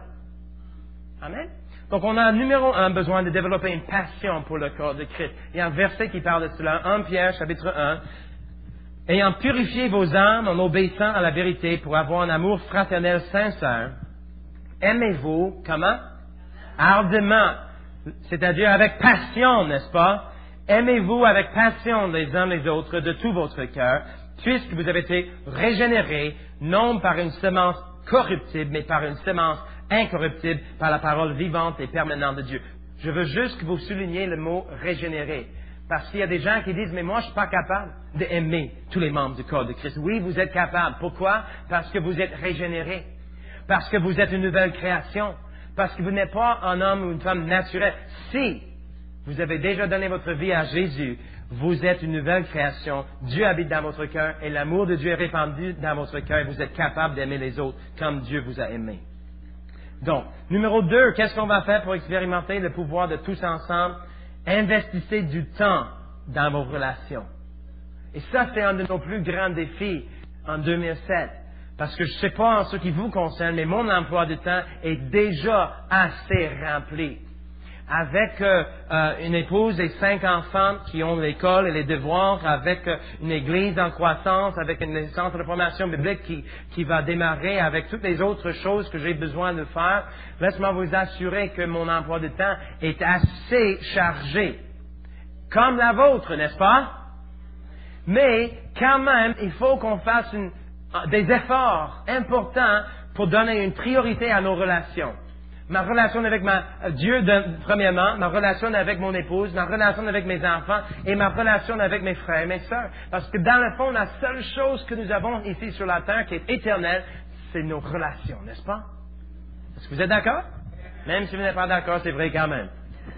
Amen? Donc, on a, numéro 1, besoin de développer une passion pour le corps de Christ. Il y a un verset qui parle de cela, 1 Pierre, chapitre 1. Ayant purifié vos âmes en obéissant à la vérité pour avoir un amour fraternel sincère, aimez-vous, comment? Ardemment. C'est-à-dire avec passion, n'est-ce pas? Aimez-vous avec passion les uns les autres de tout votre cœur, puisque vous avez été régénérés, non par une semence corruptible, mais par une semence incorruptible, par la parole vivante et permanente de Dieu. Je veux juste que vous souligniez le mot régénéré. Parce qu'il y a des gens qui disent, mais moi, je suis pas capable d'aimer tous les membres du corps de Christ. Oui, vous êtes capable. Pourquoi? Parce que vous êtes régénérés. Parce que vous êtes une nouvelle création. Parce que vous n'êtes pas un homme ou une femme naturelle. Si vous avez déjà donné votre vie à Jésus, vous êtes une nouvelle création. Dieu habite dans votre cœur et l'amour de Dieu est répandu dans votre cœur et vous êtes capable d'aimer les autres comme Dieu vous a aimé. Donc, numéro 2, qu'est-ce qu'on va faire pour expérimenter le pouvoir de tous ensemble? Investissez du temps dans vos relations. Et ça, c'est un de nos plus grands défis en 2007. Parce que je ne sais pas en ce qui vous concerne, mais mon emploi du temps est déjà assez rempli. Avec une épouse et 5 enfants qui ont l'école et les devoirs, avec une église en croissance, avec un centre de formation biblique qui va démarrer, avec toutes les autres choses que j'ai besoin de faire, laisse-moi vous assurer que mon emploi de temps est assez chargé. Comme la vôtre, n'est-ce pas? Mais quand même, il faut qu'on fasse des efforts importants pour donner une priorité à nos relations. Ma relation avec Dieu, premièrement, ma relation avec mon épouse, ma relation avec mes enfants et ma relation avec mes frères et mes sœurs. Parce que dans le fond, la seule chose que nous avons ici sur la terre qui est éternelle, c'est nos relations, n'est-ce pas? Est-ce que vous êtes d'accord? Même si vous n'êtes pas d'accord, c'est vrai quand même.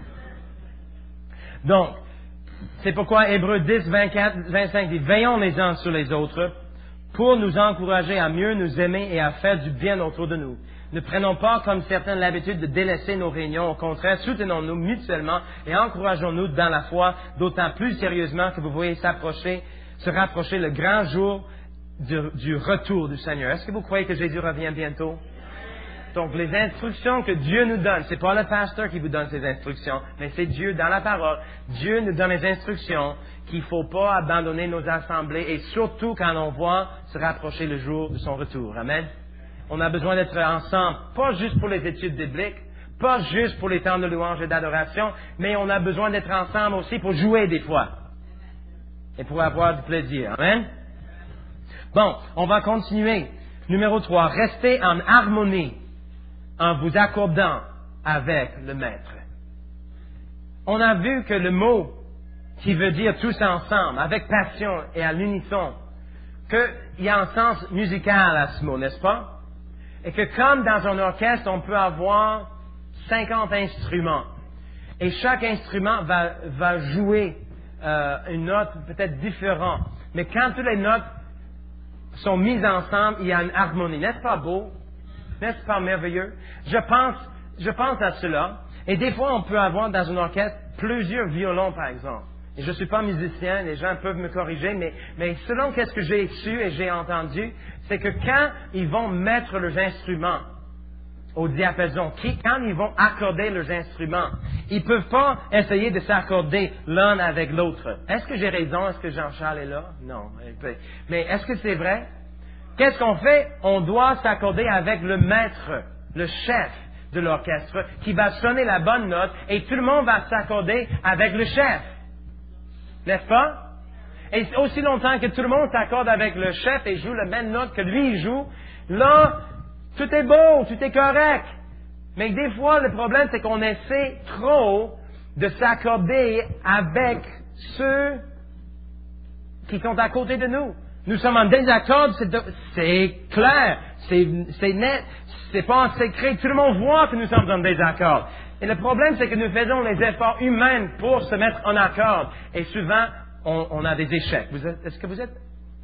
Donc, c'est pourquoi Hébreux 10, 25 dit, veillons les uns sur les autres pour nous encourager à mieux nous aimer et à faire du bien autour de nous. Ne prenons pas comme certains l'habitude de délaisser nos réunions. Au contraire, soutenons-nous mutuellement et encourageons-nous dans la foi, d'autant plus sérieusement que vous voyez se rapprocher le grand jour du retour du Seigneur. Est-ce que vous croyez que Jésus revient bientôt? Donc, les instructions que Dieu nous donne, c'est pas le pasteur qui vous donne ces instructions, mais c'est Dieu dans la parole. Dieu nous donne les instructions qu'il faut pas abandonner nos assemblées et surtout quand on voit se rapprocher le jour de son retour. Amen. On a besoin d'être ensemble, pas juste pour les études bibliques, pas juste pour les temps de louange et d'adoration, mais on a besoin d'être ensemble aussi pour jouer des fois et pour avoir du plaisir. Amen. Bon, on va continuer. Numéro 3, restez en harmonie en vous accordant avec le Maître. On a vu que le mot qui veut dire tous ensemble, avec passion et à l'unisson, qu'il y a un sens musical à ce mot, n'est-ce pas? Et que comme dans un orchestre, on peut avoir 50 instruments. Et chaque instrument va jouer une note peut-être différente. Mais quand toutes les notes sont mises ensemble, il y a une harmonie. N'est-ce pas beau? N'est-ce pas merveilleux? Je pense à cela. Et des fois, on peut avoir dans un orchestre plusieurs violons, par exemple. Et je ne suis pas musicien, les gens peuvent me corriger, mais selon qu'est-ce que j'ai su et j'ai entendu, c'est que quand ils vont mettre leurs instruments au diapason, quand ils vont accorder leurs instruments, ils ne peuvent pas essayer de s'accorder l'un avec l'autre. Est-ce que j'ai raison? Est-ce que Jean-Charles est là? Non. Mais est-ce que c'est vrai? Qu'est-ce qu'on fait? On doit s'accorder avec le maître, le chef de l'orchestre, qui va sonner la bonne note, et tout le monde va s'accorder avec le chef. N'est-ce pas? Et aussi longtemps que tout le monde s'accorde avec le chef et joue la même note que lui joue, là, tout est beau, tout est correct. Mais des fois, le problème, c'est qu'on essaie trop de s'accorder avec ceux qui sont à côté de nous. Nous sommes en désaccord, c'est clair, c'est net, c'est pas un secret, tout le monde voit que nous sommes en désaccord. Et le problème, c'est que nous faisons les efforts humains pour se mettre en accord. Et souvent, on a des échecs. Est-ce que vous êtes?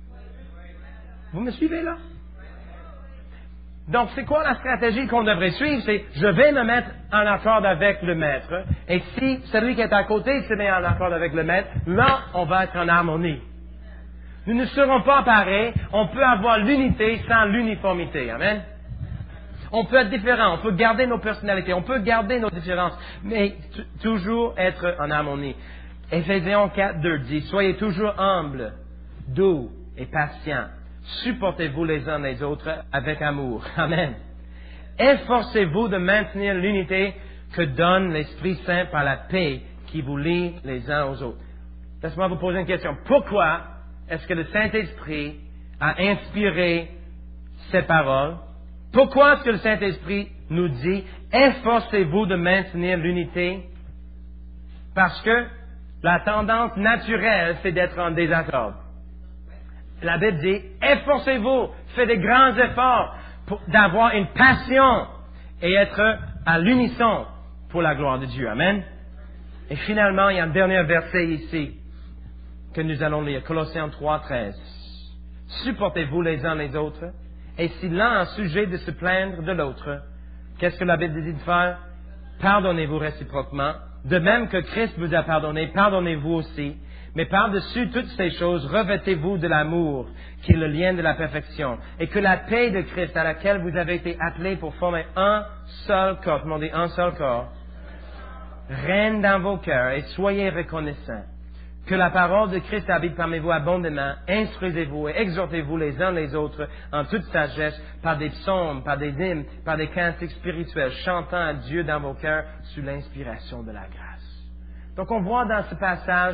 Vous me suivez là? Donc, c'est quoi la stratégie qu'on devrait suivre? C'est, je vais me mettre en accord avec le maître. Et si celui qui est à côté se met en accord avec le maître, là, on va être en harmonie. Nous ne serons pas pareils. On peut avoir l'unité sans l'uniformité. Amen. On peut être différent, on peut garder nos personnalités, on peut garder nos différences, mais toujours être en harmonie. Éphésiens 4:2 dit, soyez toujours humbles, doux et patients. Supportez-vous les uns les autres avec amour. Amen. Efforcez-vous de maintenir l'unité que donne l'Esprit Saint par la paix qui vous lie les uns aux autres. Laissez-moi vous poser une question. Pourquoi est-ce que le Saint-Esprit a inspiré ces paroles? Pourquoi est-ce que le Saint-Esprit nous dit « Efforcez-vous de maintenir l'unité » Parce que la tendance naturelle, c'est d'être en désaccord. La Bible dit « Efforcez-vous, faites des grands efforts d'avoir une passion et être à l'unisson pour la gloire de Dieu. » Amen. Et finalement, il y a un dernier verset ici que nous allons lire, Colossiens 3:13. « Supportez-vous les uns les autres. » Et si l'un a un sujet de se plaindre de l'autre, qu'est-ce que la Bible dit de faire? Pardonnez-vous réciproquement. De même que Christ vous a pardonné, pardonnez-vous aussi. Mais par-dessus toutes ces choses, revêtez-vous de l'amour, qui est le lien de la perfection. Et que la paix de Christ, à laquelle vous avez été appelés pour former un seul corps, tout le monde dit un seul corps, règne dans vos cœurs et soyez reconnaissants. Que la parole de Christ habite parmi vous abondamment, instruisez-vous et exhortez-vous les uns les autres en toute sagesse par des psaumes, par des hymnes, par des cantiques spirituels, chantant à Dieu dans vos cœurs sous l'inspiration de la grâce. Donc on voit dans ce passage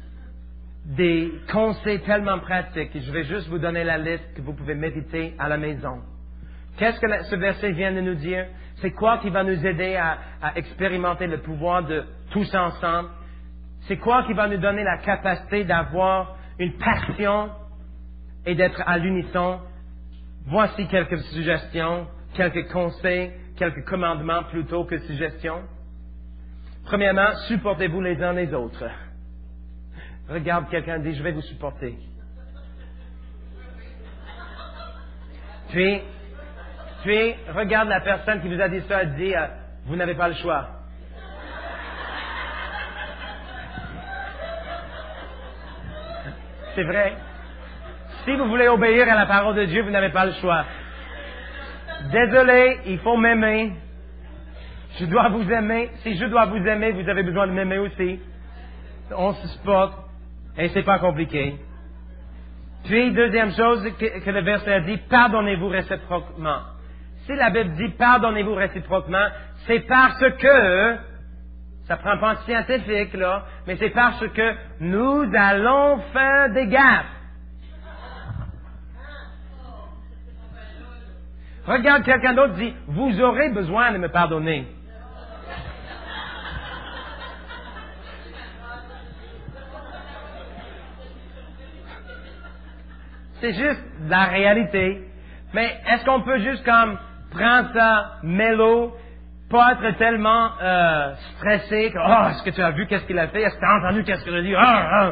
des conseils tellement pratiques et je vais juste vous donner la liste que vous pouvez méditer à la maison. Qu'est-ce que ce verset vient de nous dire? C'est quoi qui va nous aider à expérimenter le pouvoir de tous ensemble? C'est quoi qui va nous donner la capacité d'avoir une passion et d'être à l'unisson? Voici quelques suggestions, quelques conseils, quelques commandements plutôt que suggestions. Premièrement, supportez-vous les uns les autres. Regarde quelqu'un et dis, je vais vous supporter. Puis, Puis, regarde la personne qui vous a dit ça, elle dit, vous n'avez pas le choix. C'est vrai. Si vous voulez obéir à la parole de Dieu, vous n'avez pas le choix. Désolé, il faut m'aimer. Je dois vous aimer. Si je dois vous aimer, vous avez besoin de m'aimer aussi. On se supporte. Et c'est pas compliqué. Puis, deuxième chose que le verset dit, pardonnez-vous réciproquement. Si la Bible dit pardonnez-vous réciproquement, c'est parce que, ça prend pas de scientifique, là, mais c'est parce que nous allons faire des gaffes. Regarde quelqu'un d'autre dit, vous aurez besoin de me pardonner. C'est juste la réalité. Mais est-ce qu'on peut juste comme prendre ça mélo, pas être tellement stressé que est-ce que tu as vu qu'est-ce qu'il a fait, est-ce que tu as entendu qu'est-ce qu'il a dit,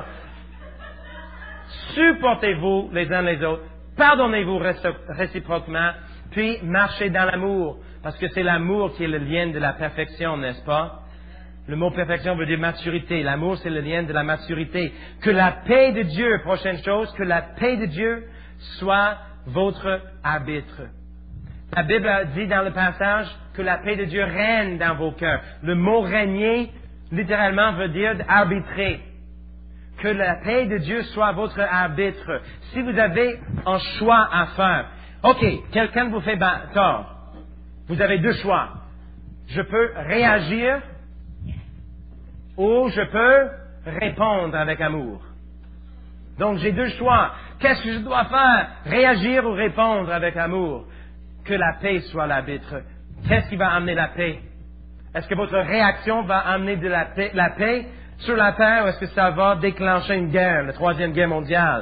Supportez-vous les uns les autres, pardonnez-vous réciproquement, puis marchez dans l'amour, parce que c'est l'amour qui est le lien de la perfection, n'est-ce pas? Le mot perfection veut dire maturité. L'amour, c'est le lien de la maturité. Que la paix de Dieu, prochaine chose, que la paix de Dieu soit votre arbitre. La Bible dit dans le passage que la paix de Dieu règne dans vos cœurs. Le mot régner, littéralement, veut dire arbitrer. Que la paix de Dieu soit votre arbitre. Si vous avez un choix à faire, OK, quelqu'un vous fait tort. Vous avez deux choix. Je peux réagir ou je peux répondre avec amour. Donc j'ai deux choix. Qu'est-ce que je dois faire? Réagir ou répondre avec amour? Que la paix soit l'arbitre. Qu'est-ce qui va amener la paix? Est-ce que votre réaction va amener de la paix sur la terre ou est-ce que ça va déclencher une guerre, la Troisième Guerre mondiale?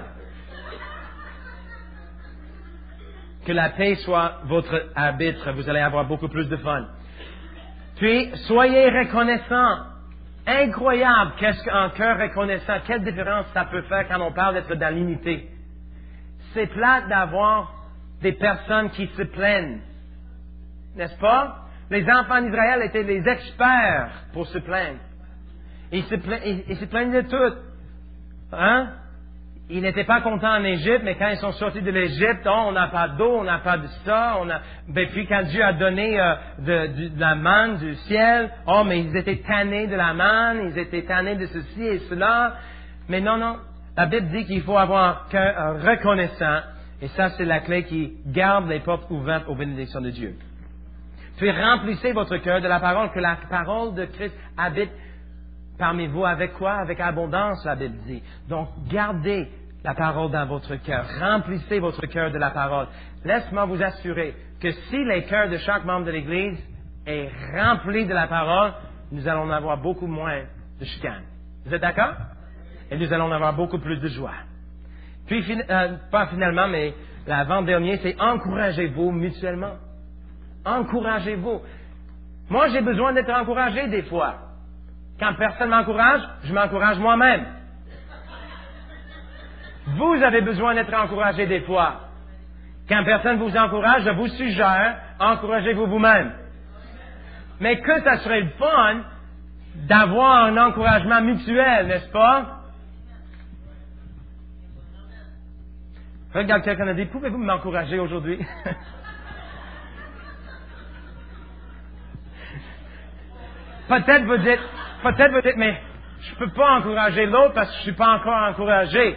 Que la paix soit votre arbitre. Vous allez avoir beaucoup plus de fun. Puis, soyez reconnaissants. Incroyable, qu'est-ce qu'un cœur reconnaissant, quelle différence ça peut faire quand on parle d'être dans l'unité. C'est plate d'avoir des personnes qui se plaignent, n'est-ce pas? Les enfants d'Israël étaient des experts pour se plaindre. Ils se plaignaient de tout. Hein? Ils n'étaient pas contents en Égypte, mais quand ils sont sortis de l'Égypte, on n'a pas d'eau, on n'a pas de ça, puis quand Dieu a donné de la manne du ciel, mais ils étaient tannés de la manne, ils étaient tannés de ceci et cela. Mais non, la Bible dit qu'il faut avoir un cœur reconnaissant, et ça c'est la clé qui garde les portes ouvertes aux bénédictions de Dieu. Puis remplissez votre cœur de la parole, que la parole de Christ habite parmi vous avec quoi? Avec abondance, la Bible dit. Donc, gardez la parole dans votre cœur. Remplissez votre cœur de la parole. Laisse-moi vous assurer que si les cœurs de chaque membre de l'Église est rempli de la parole, nous allons avoir beaucoup moins de chicanes. Vous êtes d'accord? Et nous allons avoir beaucoup plus de joie. Puis, pas finalement, mais l'avant-dernier, c'est encouragez-vous mutuellement. Encouragez-vous. Moi, j'ai besoin d'être encouragé des fois. Quand personne m'encourage, je m'encourage moi-même. Vous avez besoin d'être encouragé des fois. Quand personne vous encourage, je vous suggère, encouragez-vous vous-même. Mais que ça serait le fun d'avoir un encouragement mutuel, n'est-ce pas? Regarde, quelqu'un a dit, pouvez-vous m'encourager aujourd'hui? Peut-être vous dites, mais je peux pas encourager l'autre parce que je suis pas encore encouragé.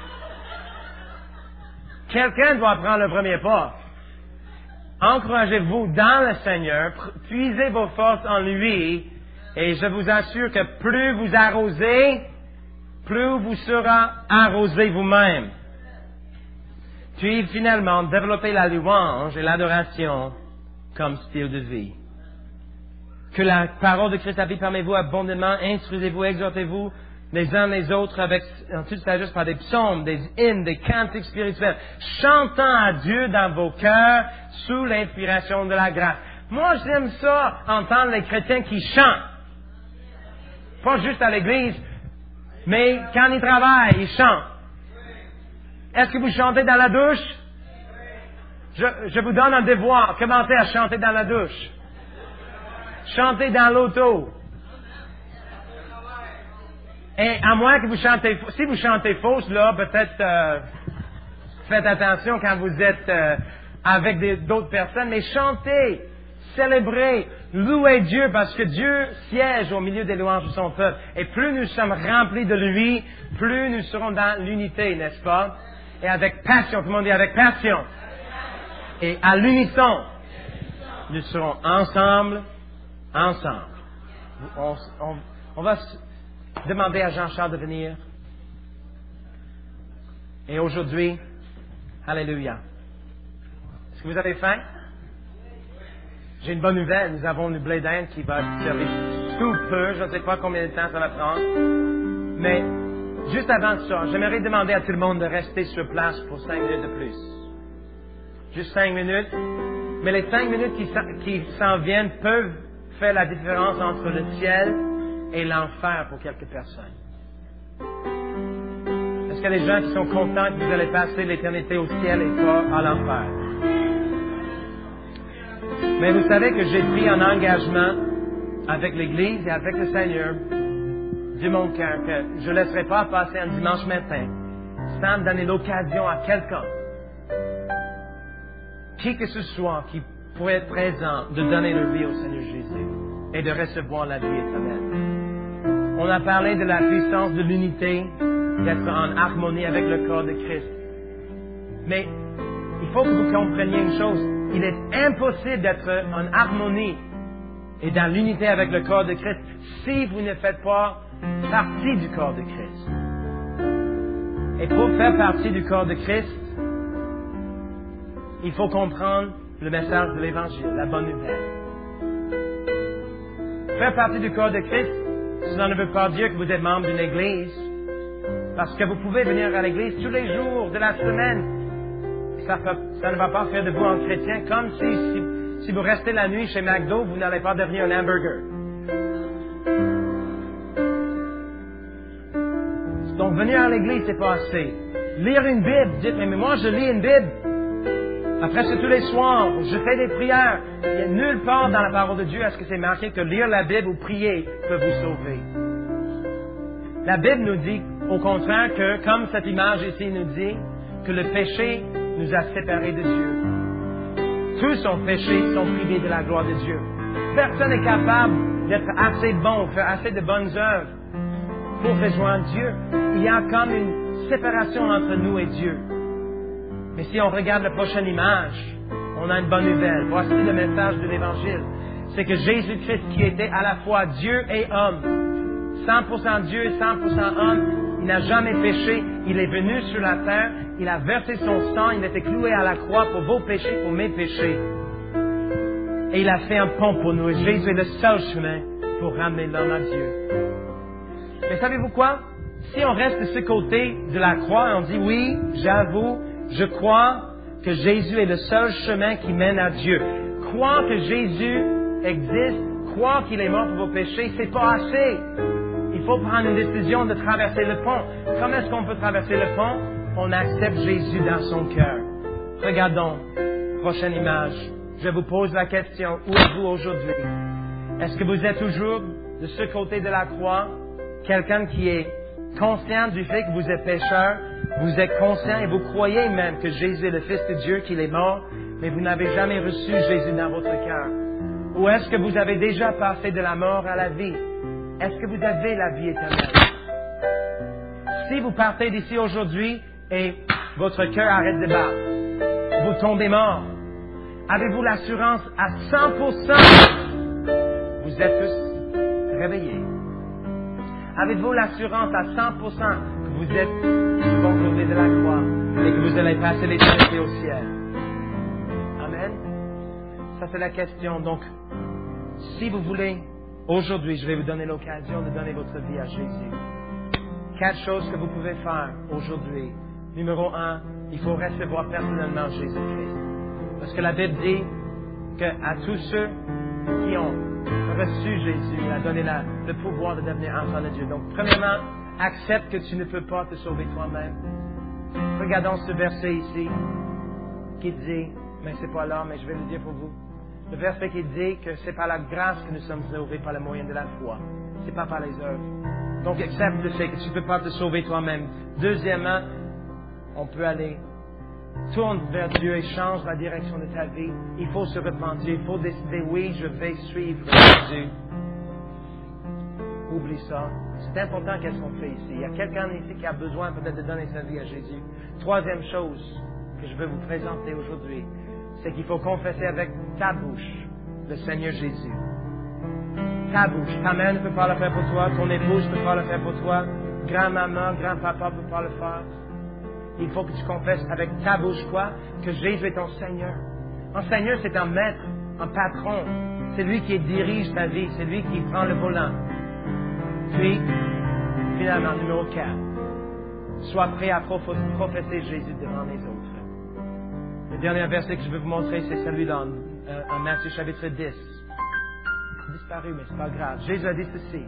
Quelqu'un doit prendre le premier pas. Encouragez-vous dans le Seigneur, puisez vos forces en lui, et je vous assure que plus vous arrosez, plus vous serez arrosé vous-même. Puis finalement, développez la louange et l'adoration comme style de vie. Que la parole de Christ habite parmi vous abondamment, instruisez-vous, exhortez-vous les uns les autres en toute sagesse par des psaumes, des hymnes, des cantiques spirituels, chantant à Dieu dans vos cœurs sous l'inspiration de la grâce. Moi, j'aime ça, entendre les chrétiens qui chantent. Pas juste à l'église, mais quand ils travaillent, ils chantent. Est-ce que vous chantez dans la douche? Je vous donne un devoir. Commencez à chanter dans la douche. Chantez dans l'auto. Et à moins que vous chantez, si vous chantez fausse, là, peut-être faites attention quand vous êtes avec d'autres personnes, mais chantez, célébrez, louez Dieu, parce que Dieu siège au milieu des louanges de son peuple. Et plus nous sommes remplis de lui, plus nous serons dans l'unité, n'est-ce pas? Et avec passion, tout le monde dit avec passion. Et à l'unisson, nous serons ensemble. On va demander à Jean-Charles de venir. Et aujourd'hui, alléluia. Est-ce que vous avez faim? J'ai une bonne nouvelle. Nous avons du blé d'Inde qui va servir tout peu. Je ne sais pas combien de temps ça va prendre. Mais juste avant ça, j'aimerais demander à tout le monde de rester sur place pour 5 minutes de plus. Juste 5 minutes. Mais les 5 minutes qui s'en viennent peuvent faire la différence entre le ciel et l'enfer pour quelques personnes. Est-ce qu'il y a des gens qui sont contents que vous allez passer l'éternité au ciel et pas à l'enfer? Mais vous savez que j'ai pris un engagement avec l'Église et avec le Seigneur de mon cœur que je ne laisserai pas passer un dimanche matin sans me donner l'occasion à quelqu'un, qui que ce soit, qui pourrait être présent, de donner leur vie au Seigneur Jésus et de recevoir la vie éternelle. On a parlé de la puissance de l'unité, d'être en harmonie avec le corps de Christ. Mais il faut que vous compreniez une chose. Il est impossible d'être en harmonie et dans l'unité avec le corps de Christ si vous ne faites pas partie du corps de Christ. Et pour faire partie du corps de Christ, il faut comprendre le message de l'Évangile, la bonne nouvelle. Faire partie du corps de Christ, cela ne veut pas dire que vous êtes membre d'une Église, parce que vous pouvez venir à l'Église tous les jours de la semaine. Ça ne va pas faire de vous un chrétien, comme si vous restez la nuit chez McDo, vous n'allez pas devenir un hamburger. Donc, venir à l'Église, c'est pas assez. Lire une Bible, dites, mais moi, je lis une Bible. Après, c'est tous les soirs, je fais des prières. Il n'y a nulle part dans la parole de Dieu est-ce que c'est marqué que lire la Bible ou prier peut vous sauver. La Bible nous dit, au contraire, que, comme cette image ici nous dit, que le péché nous a séparés de Dieu. Tous ont péché, sont privés de la gloire de Dieu. Personne n'est capable d'être assez bon, faire assez de bonnes œuvres pour rejoindre Dieu. Il y a comme une séparation entre nous et Dieu. Mais si on regarde la prochaine image, on a une bonne nouvelle. Voici le message de l'Évangile. C'est que Jésus-Christ, qui était à la fois Dieu et homme, 100% Dieu et 100% homme, il n'a jamais péché. Il est venu sur la terre, il a versé son sang, il était cloué à la croix pour vos péchés, pour mes péchés. Et il a fait un pont pour nous. Et Jésus est le seul chemin pour ramener l'homme à Dieu. Mais savez-vous quoi? Si on reste de ce côté de la croix et on dit oui, j'avoue, je crois que Jésus est le seul chemin qui mène à Dieu. Croire que Jésus existe, croire qu'il est mort pour vos péchés, c'est pas assez. Il faut prendre une décision de traverser le pont. Comment est-ce qu'on peut traverser le pont? On accepte Jésus dans son cœur. Regardons, prochaine image. Je vous pose la question, où êtes-vous aujourd'hui? Est-ce que vous êtes toujours de ce côté de la croix? Quelqu'un qui est conscient du fait que vous êtes pécheur, vous êtes conscient et vous croyez même que Jésus est le Fils de Dieu, qu'il est mort, mais vous n'avez jamais reçu Jésus dans votre cœur. Ou est-ce que vous avez déjà passé de la mort à la vie? Est-ce que vous avez la vie éternelle? Si vous partez d'ici aujourd'hui et votre cœur arrête de battre, vous tombez mort, avez-vous l'assurance à 100%? Vous êtes tous réveillés. Avez-vous l'assurance à 100% que vous êtes du bon côté de la croix et que vous allez passer l'éternité au ciel? Amen. Ça, c'est la question. Donc, si vous voulez, aujourd'hui, je vais vous donner l'occasion de donner votre vie à Jésus. 4 choses que vous pouvez faire aujourd'hui. Numéro 1, il faut recevoir personnellement Jésus-Christ. Parce que la Bible dit qu'à tous ceux qui ont reçu Jésus, il a donné le pouvoir de devenir enfant de Dieu. Donc, premièrement, accepte que tu ne peux pas te sauver toi-même. Regardons ce verset ici qui dit, mais c'est pas là, mais je vais le dire pour vous. Le verset qui dit que c'est par la grâce que nous sommes sauvés par le moyen de la foi. C'est pas par les œuvres. Donc, accepte le fait que tu ne peux pas te sauver toi-même. Deuxièmement, on peut aller. Tourne vers Dieu et change la direction de ta vie. Il faut se repentir. Il faut décider, oui, je vais suivre Jésus. Oublie ça. C'est important qu'est-ce qu'on fait ici. Il y a quelqu'un ici qui a besoin peut-être de donner sa vie à Jésus. Troisième chose que je veux vous présenter aujourd'hui, c'est qu'il faut confesser avec ta bouche le Seigneur Jésus. Ta bouche. Ta mère ne peut pas le faire pour toi. Ton épouse ne peut pas le faire pour toi. Grand-maman, grand-papa ne peut pas le faire. Il faut que tu confesses avec ta bouche quoi? Que Jésus est ton Seigneur. Un Seigneur, c'est un maître, un patron. C'est lui qui dirige ta vie. C'est lui qui prend le volant. Puis, finalement, numéro 4. Sois prêt à professer Jésus devant les autres. Le dernier verset que je veux vous montrer, c'est celui-là, en Matthieu chapitre 10. Il a disparu, mais c'est pas grave. Jésus a dit ceci,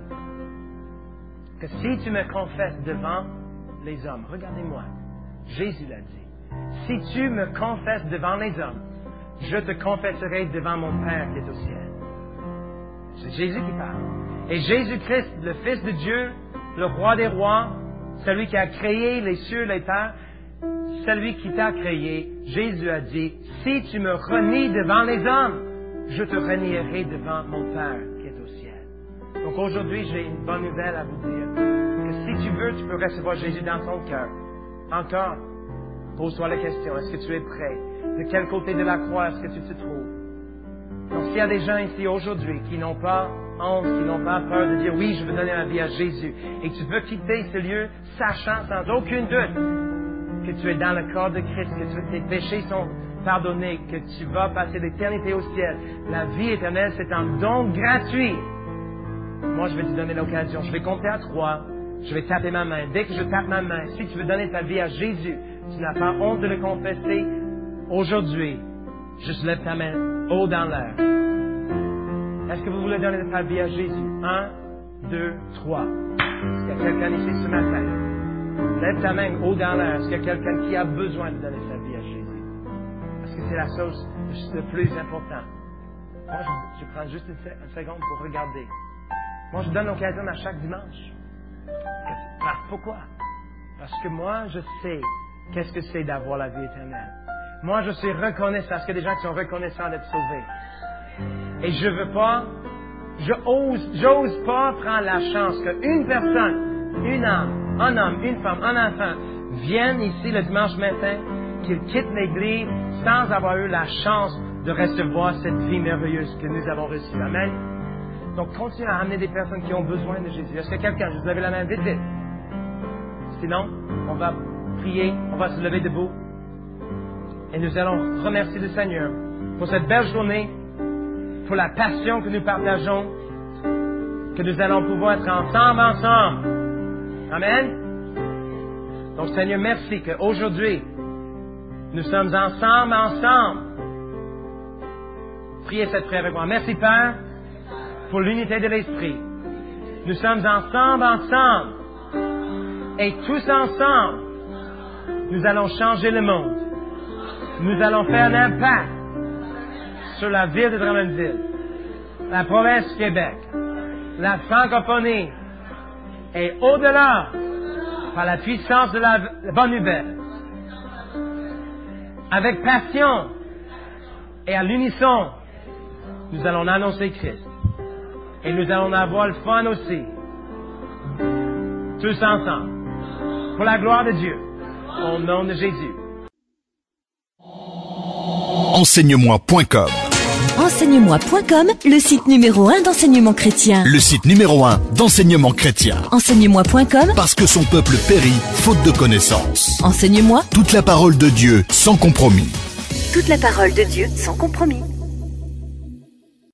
que si tu me confesses devant les hommes, regardez-moi, Jésus l'a dit, si tu me confesses devant les hommes, je te confesserai devant mon Père qui est au ciel. C'est Jésus qui parle. Et Jésus-Christ, le Fils de Dieu, le Roi des rois, celui qui a créé les cieux et les terres, celui qui t'a créé, Jésus a dit, si tu me renies devant les hommes, je te renierai devant mon Père qui est au ciel. Donc aujourd'hui, j'ai une bonne nouvelle à vous dire, que si tu veux, tu peux recevoir Jésus dans ton cœur. Encore, pose-toi la question, est-ce que tu es prêt? De quel côté de la croix est-ce que tu te trouves? Donc s'il y a des gens ici aujourd'hui qui n'ont pas honte, qui n'ont pas peur de dire, oui, je veux donner ma vie à Jésus, et que tu veux quitter ce lieu, sachant sans aucun doute que tu es dans le corps de Christ, que tes péchés sont pardonnés, que tu vas passer l'éternité au ciel. La vie éternelle, c'est un don gratuit. Moi, je vais te donner l'occasion. Je vais compter à 3. Je vais taper ma main. Dès que je tape ma main, si tu veux donner ta vie à Jésus, tu n'as pas honte de le confesser aujourd'hui. Juste lève ta main haut dans l'air. Est-ce que vous voulez donner ta vie à Jésus? 1, 2, 3. Est-ce qu'il y a quelqu'un ici ce matin? Lève ta main haut dans l'air. Est-ce qu'il y a quelqu'un qui a besoin de donner sa vie à Jésus? Parce que c'est la chose le plus importante. Moi, je prends juste une seconde pour regarder. Moi, je donne l'occasion à chaque dimanche. Pourquoi? Parce que moi, je sais qu'est-ce que c'est d'avoir la vie éternelle. Moi, je suis reconnaissant. Parce qu'il y a des gens qui sont reconnaissants d'être sauvés. Et je veux pas, j'ose pas prendre la chance qu'une personne, une âme, un homme, une femme, un enfant viennent ici le dimanche matin, qu'ils quittent l'Église sans avoir eu la chance de recevoir cette vie merveilleuse que nous avons reçue. Amen. Donc, continuez à amener des personnes qui ont besoin de Jésus. Est-ce que quelqu'un, je vous lève la main vite, vite. Sinon, on va prier, on va se lever debout. Et nous allons remercier le Seigneur pour cette belle journée, pour la passion que nous partageons, que nous allons pouvoir être ensemble. Amen. Donc, Seigneur, merci qu'aujourd'hui, nous sommes ensemble. Priez cette prière avec moi. Merci, Père, pour l'unité de l'Esprit. Nous sommes ensemble. Et tous ensemble, nous allons changer le monde. Nous allons faire un impact sur la ville de Drummondville, la province du Québec, la francophonie, et au-delà, par la puissance de la bonne nouvelle. Avec passion et à l'unisson, nous allons annoncer Christ. Et nous allons avoir le fun aussi. Tous ensemble. Pour la gloire de Dieu. Au nom de Jésus. Enseigne-moi.com. Enseigne-moi.com, le site numéro 1 d'enseignement chrétien. Le site numéro 1 d'enseignement chrétien. Enseigne-moi.com, Parce que son peuple périt, faute de connaissance. Enseigne-moi. Toute la parole de Dieu, sans compromis. Toute la parole de Dieu, sans compromis.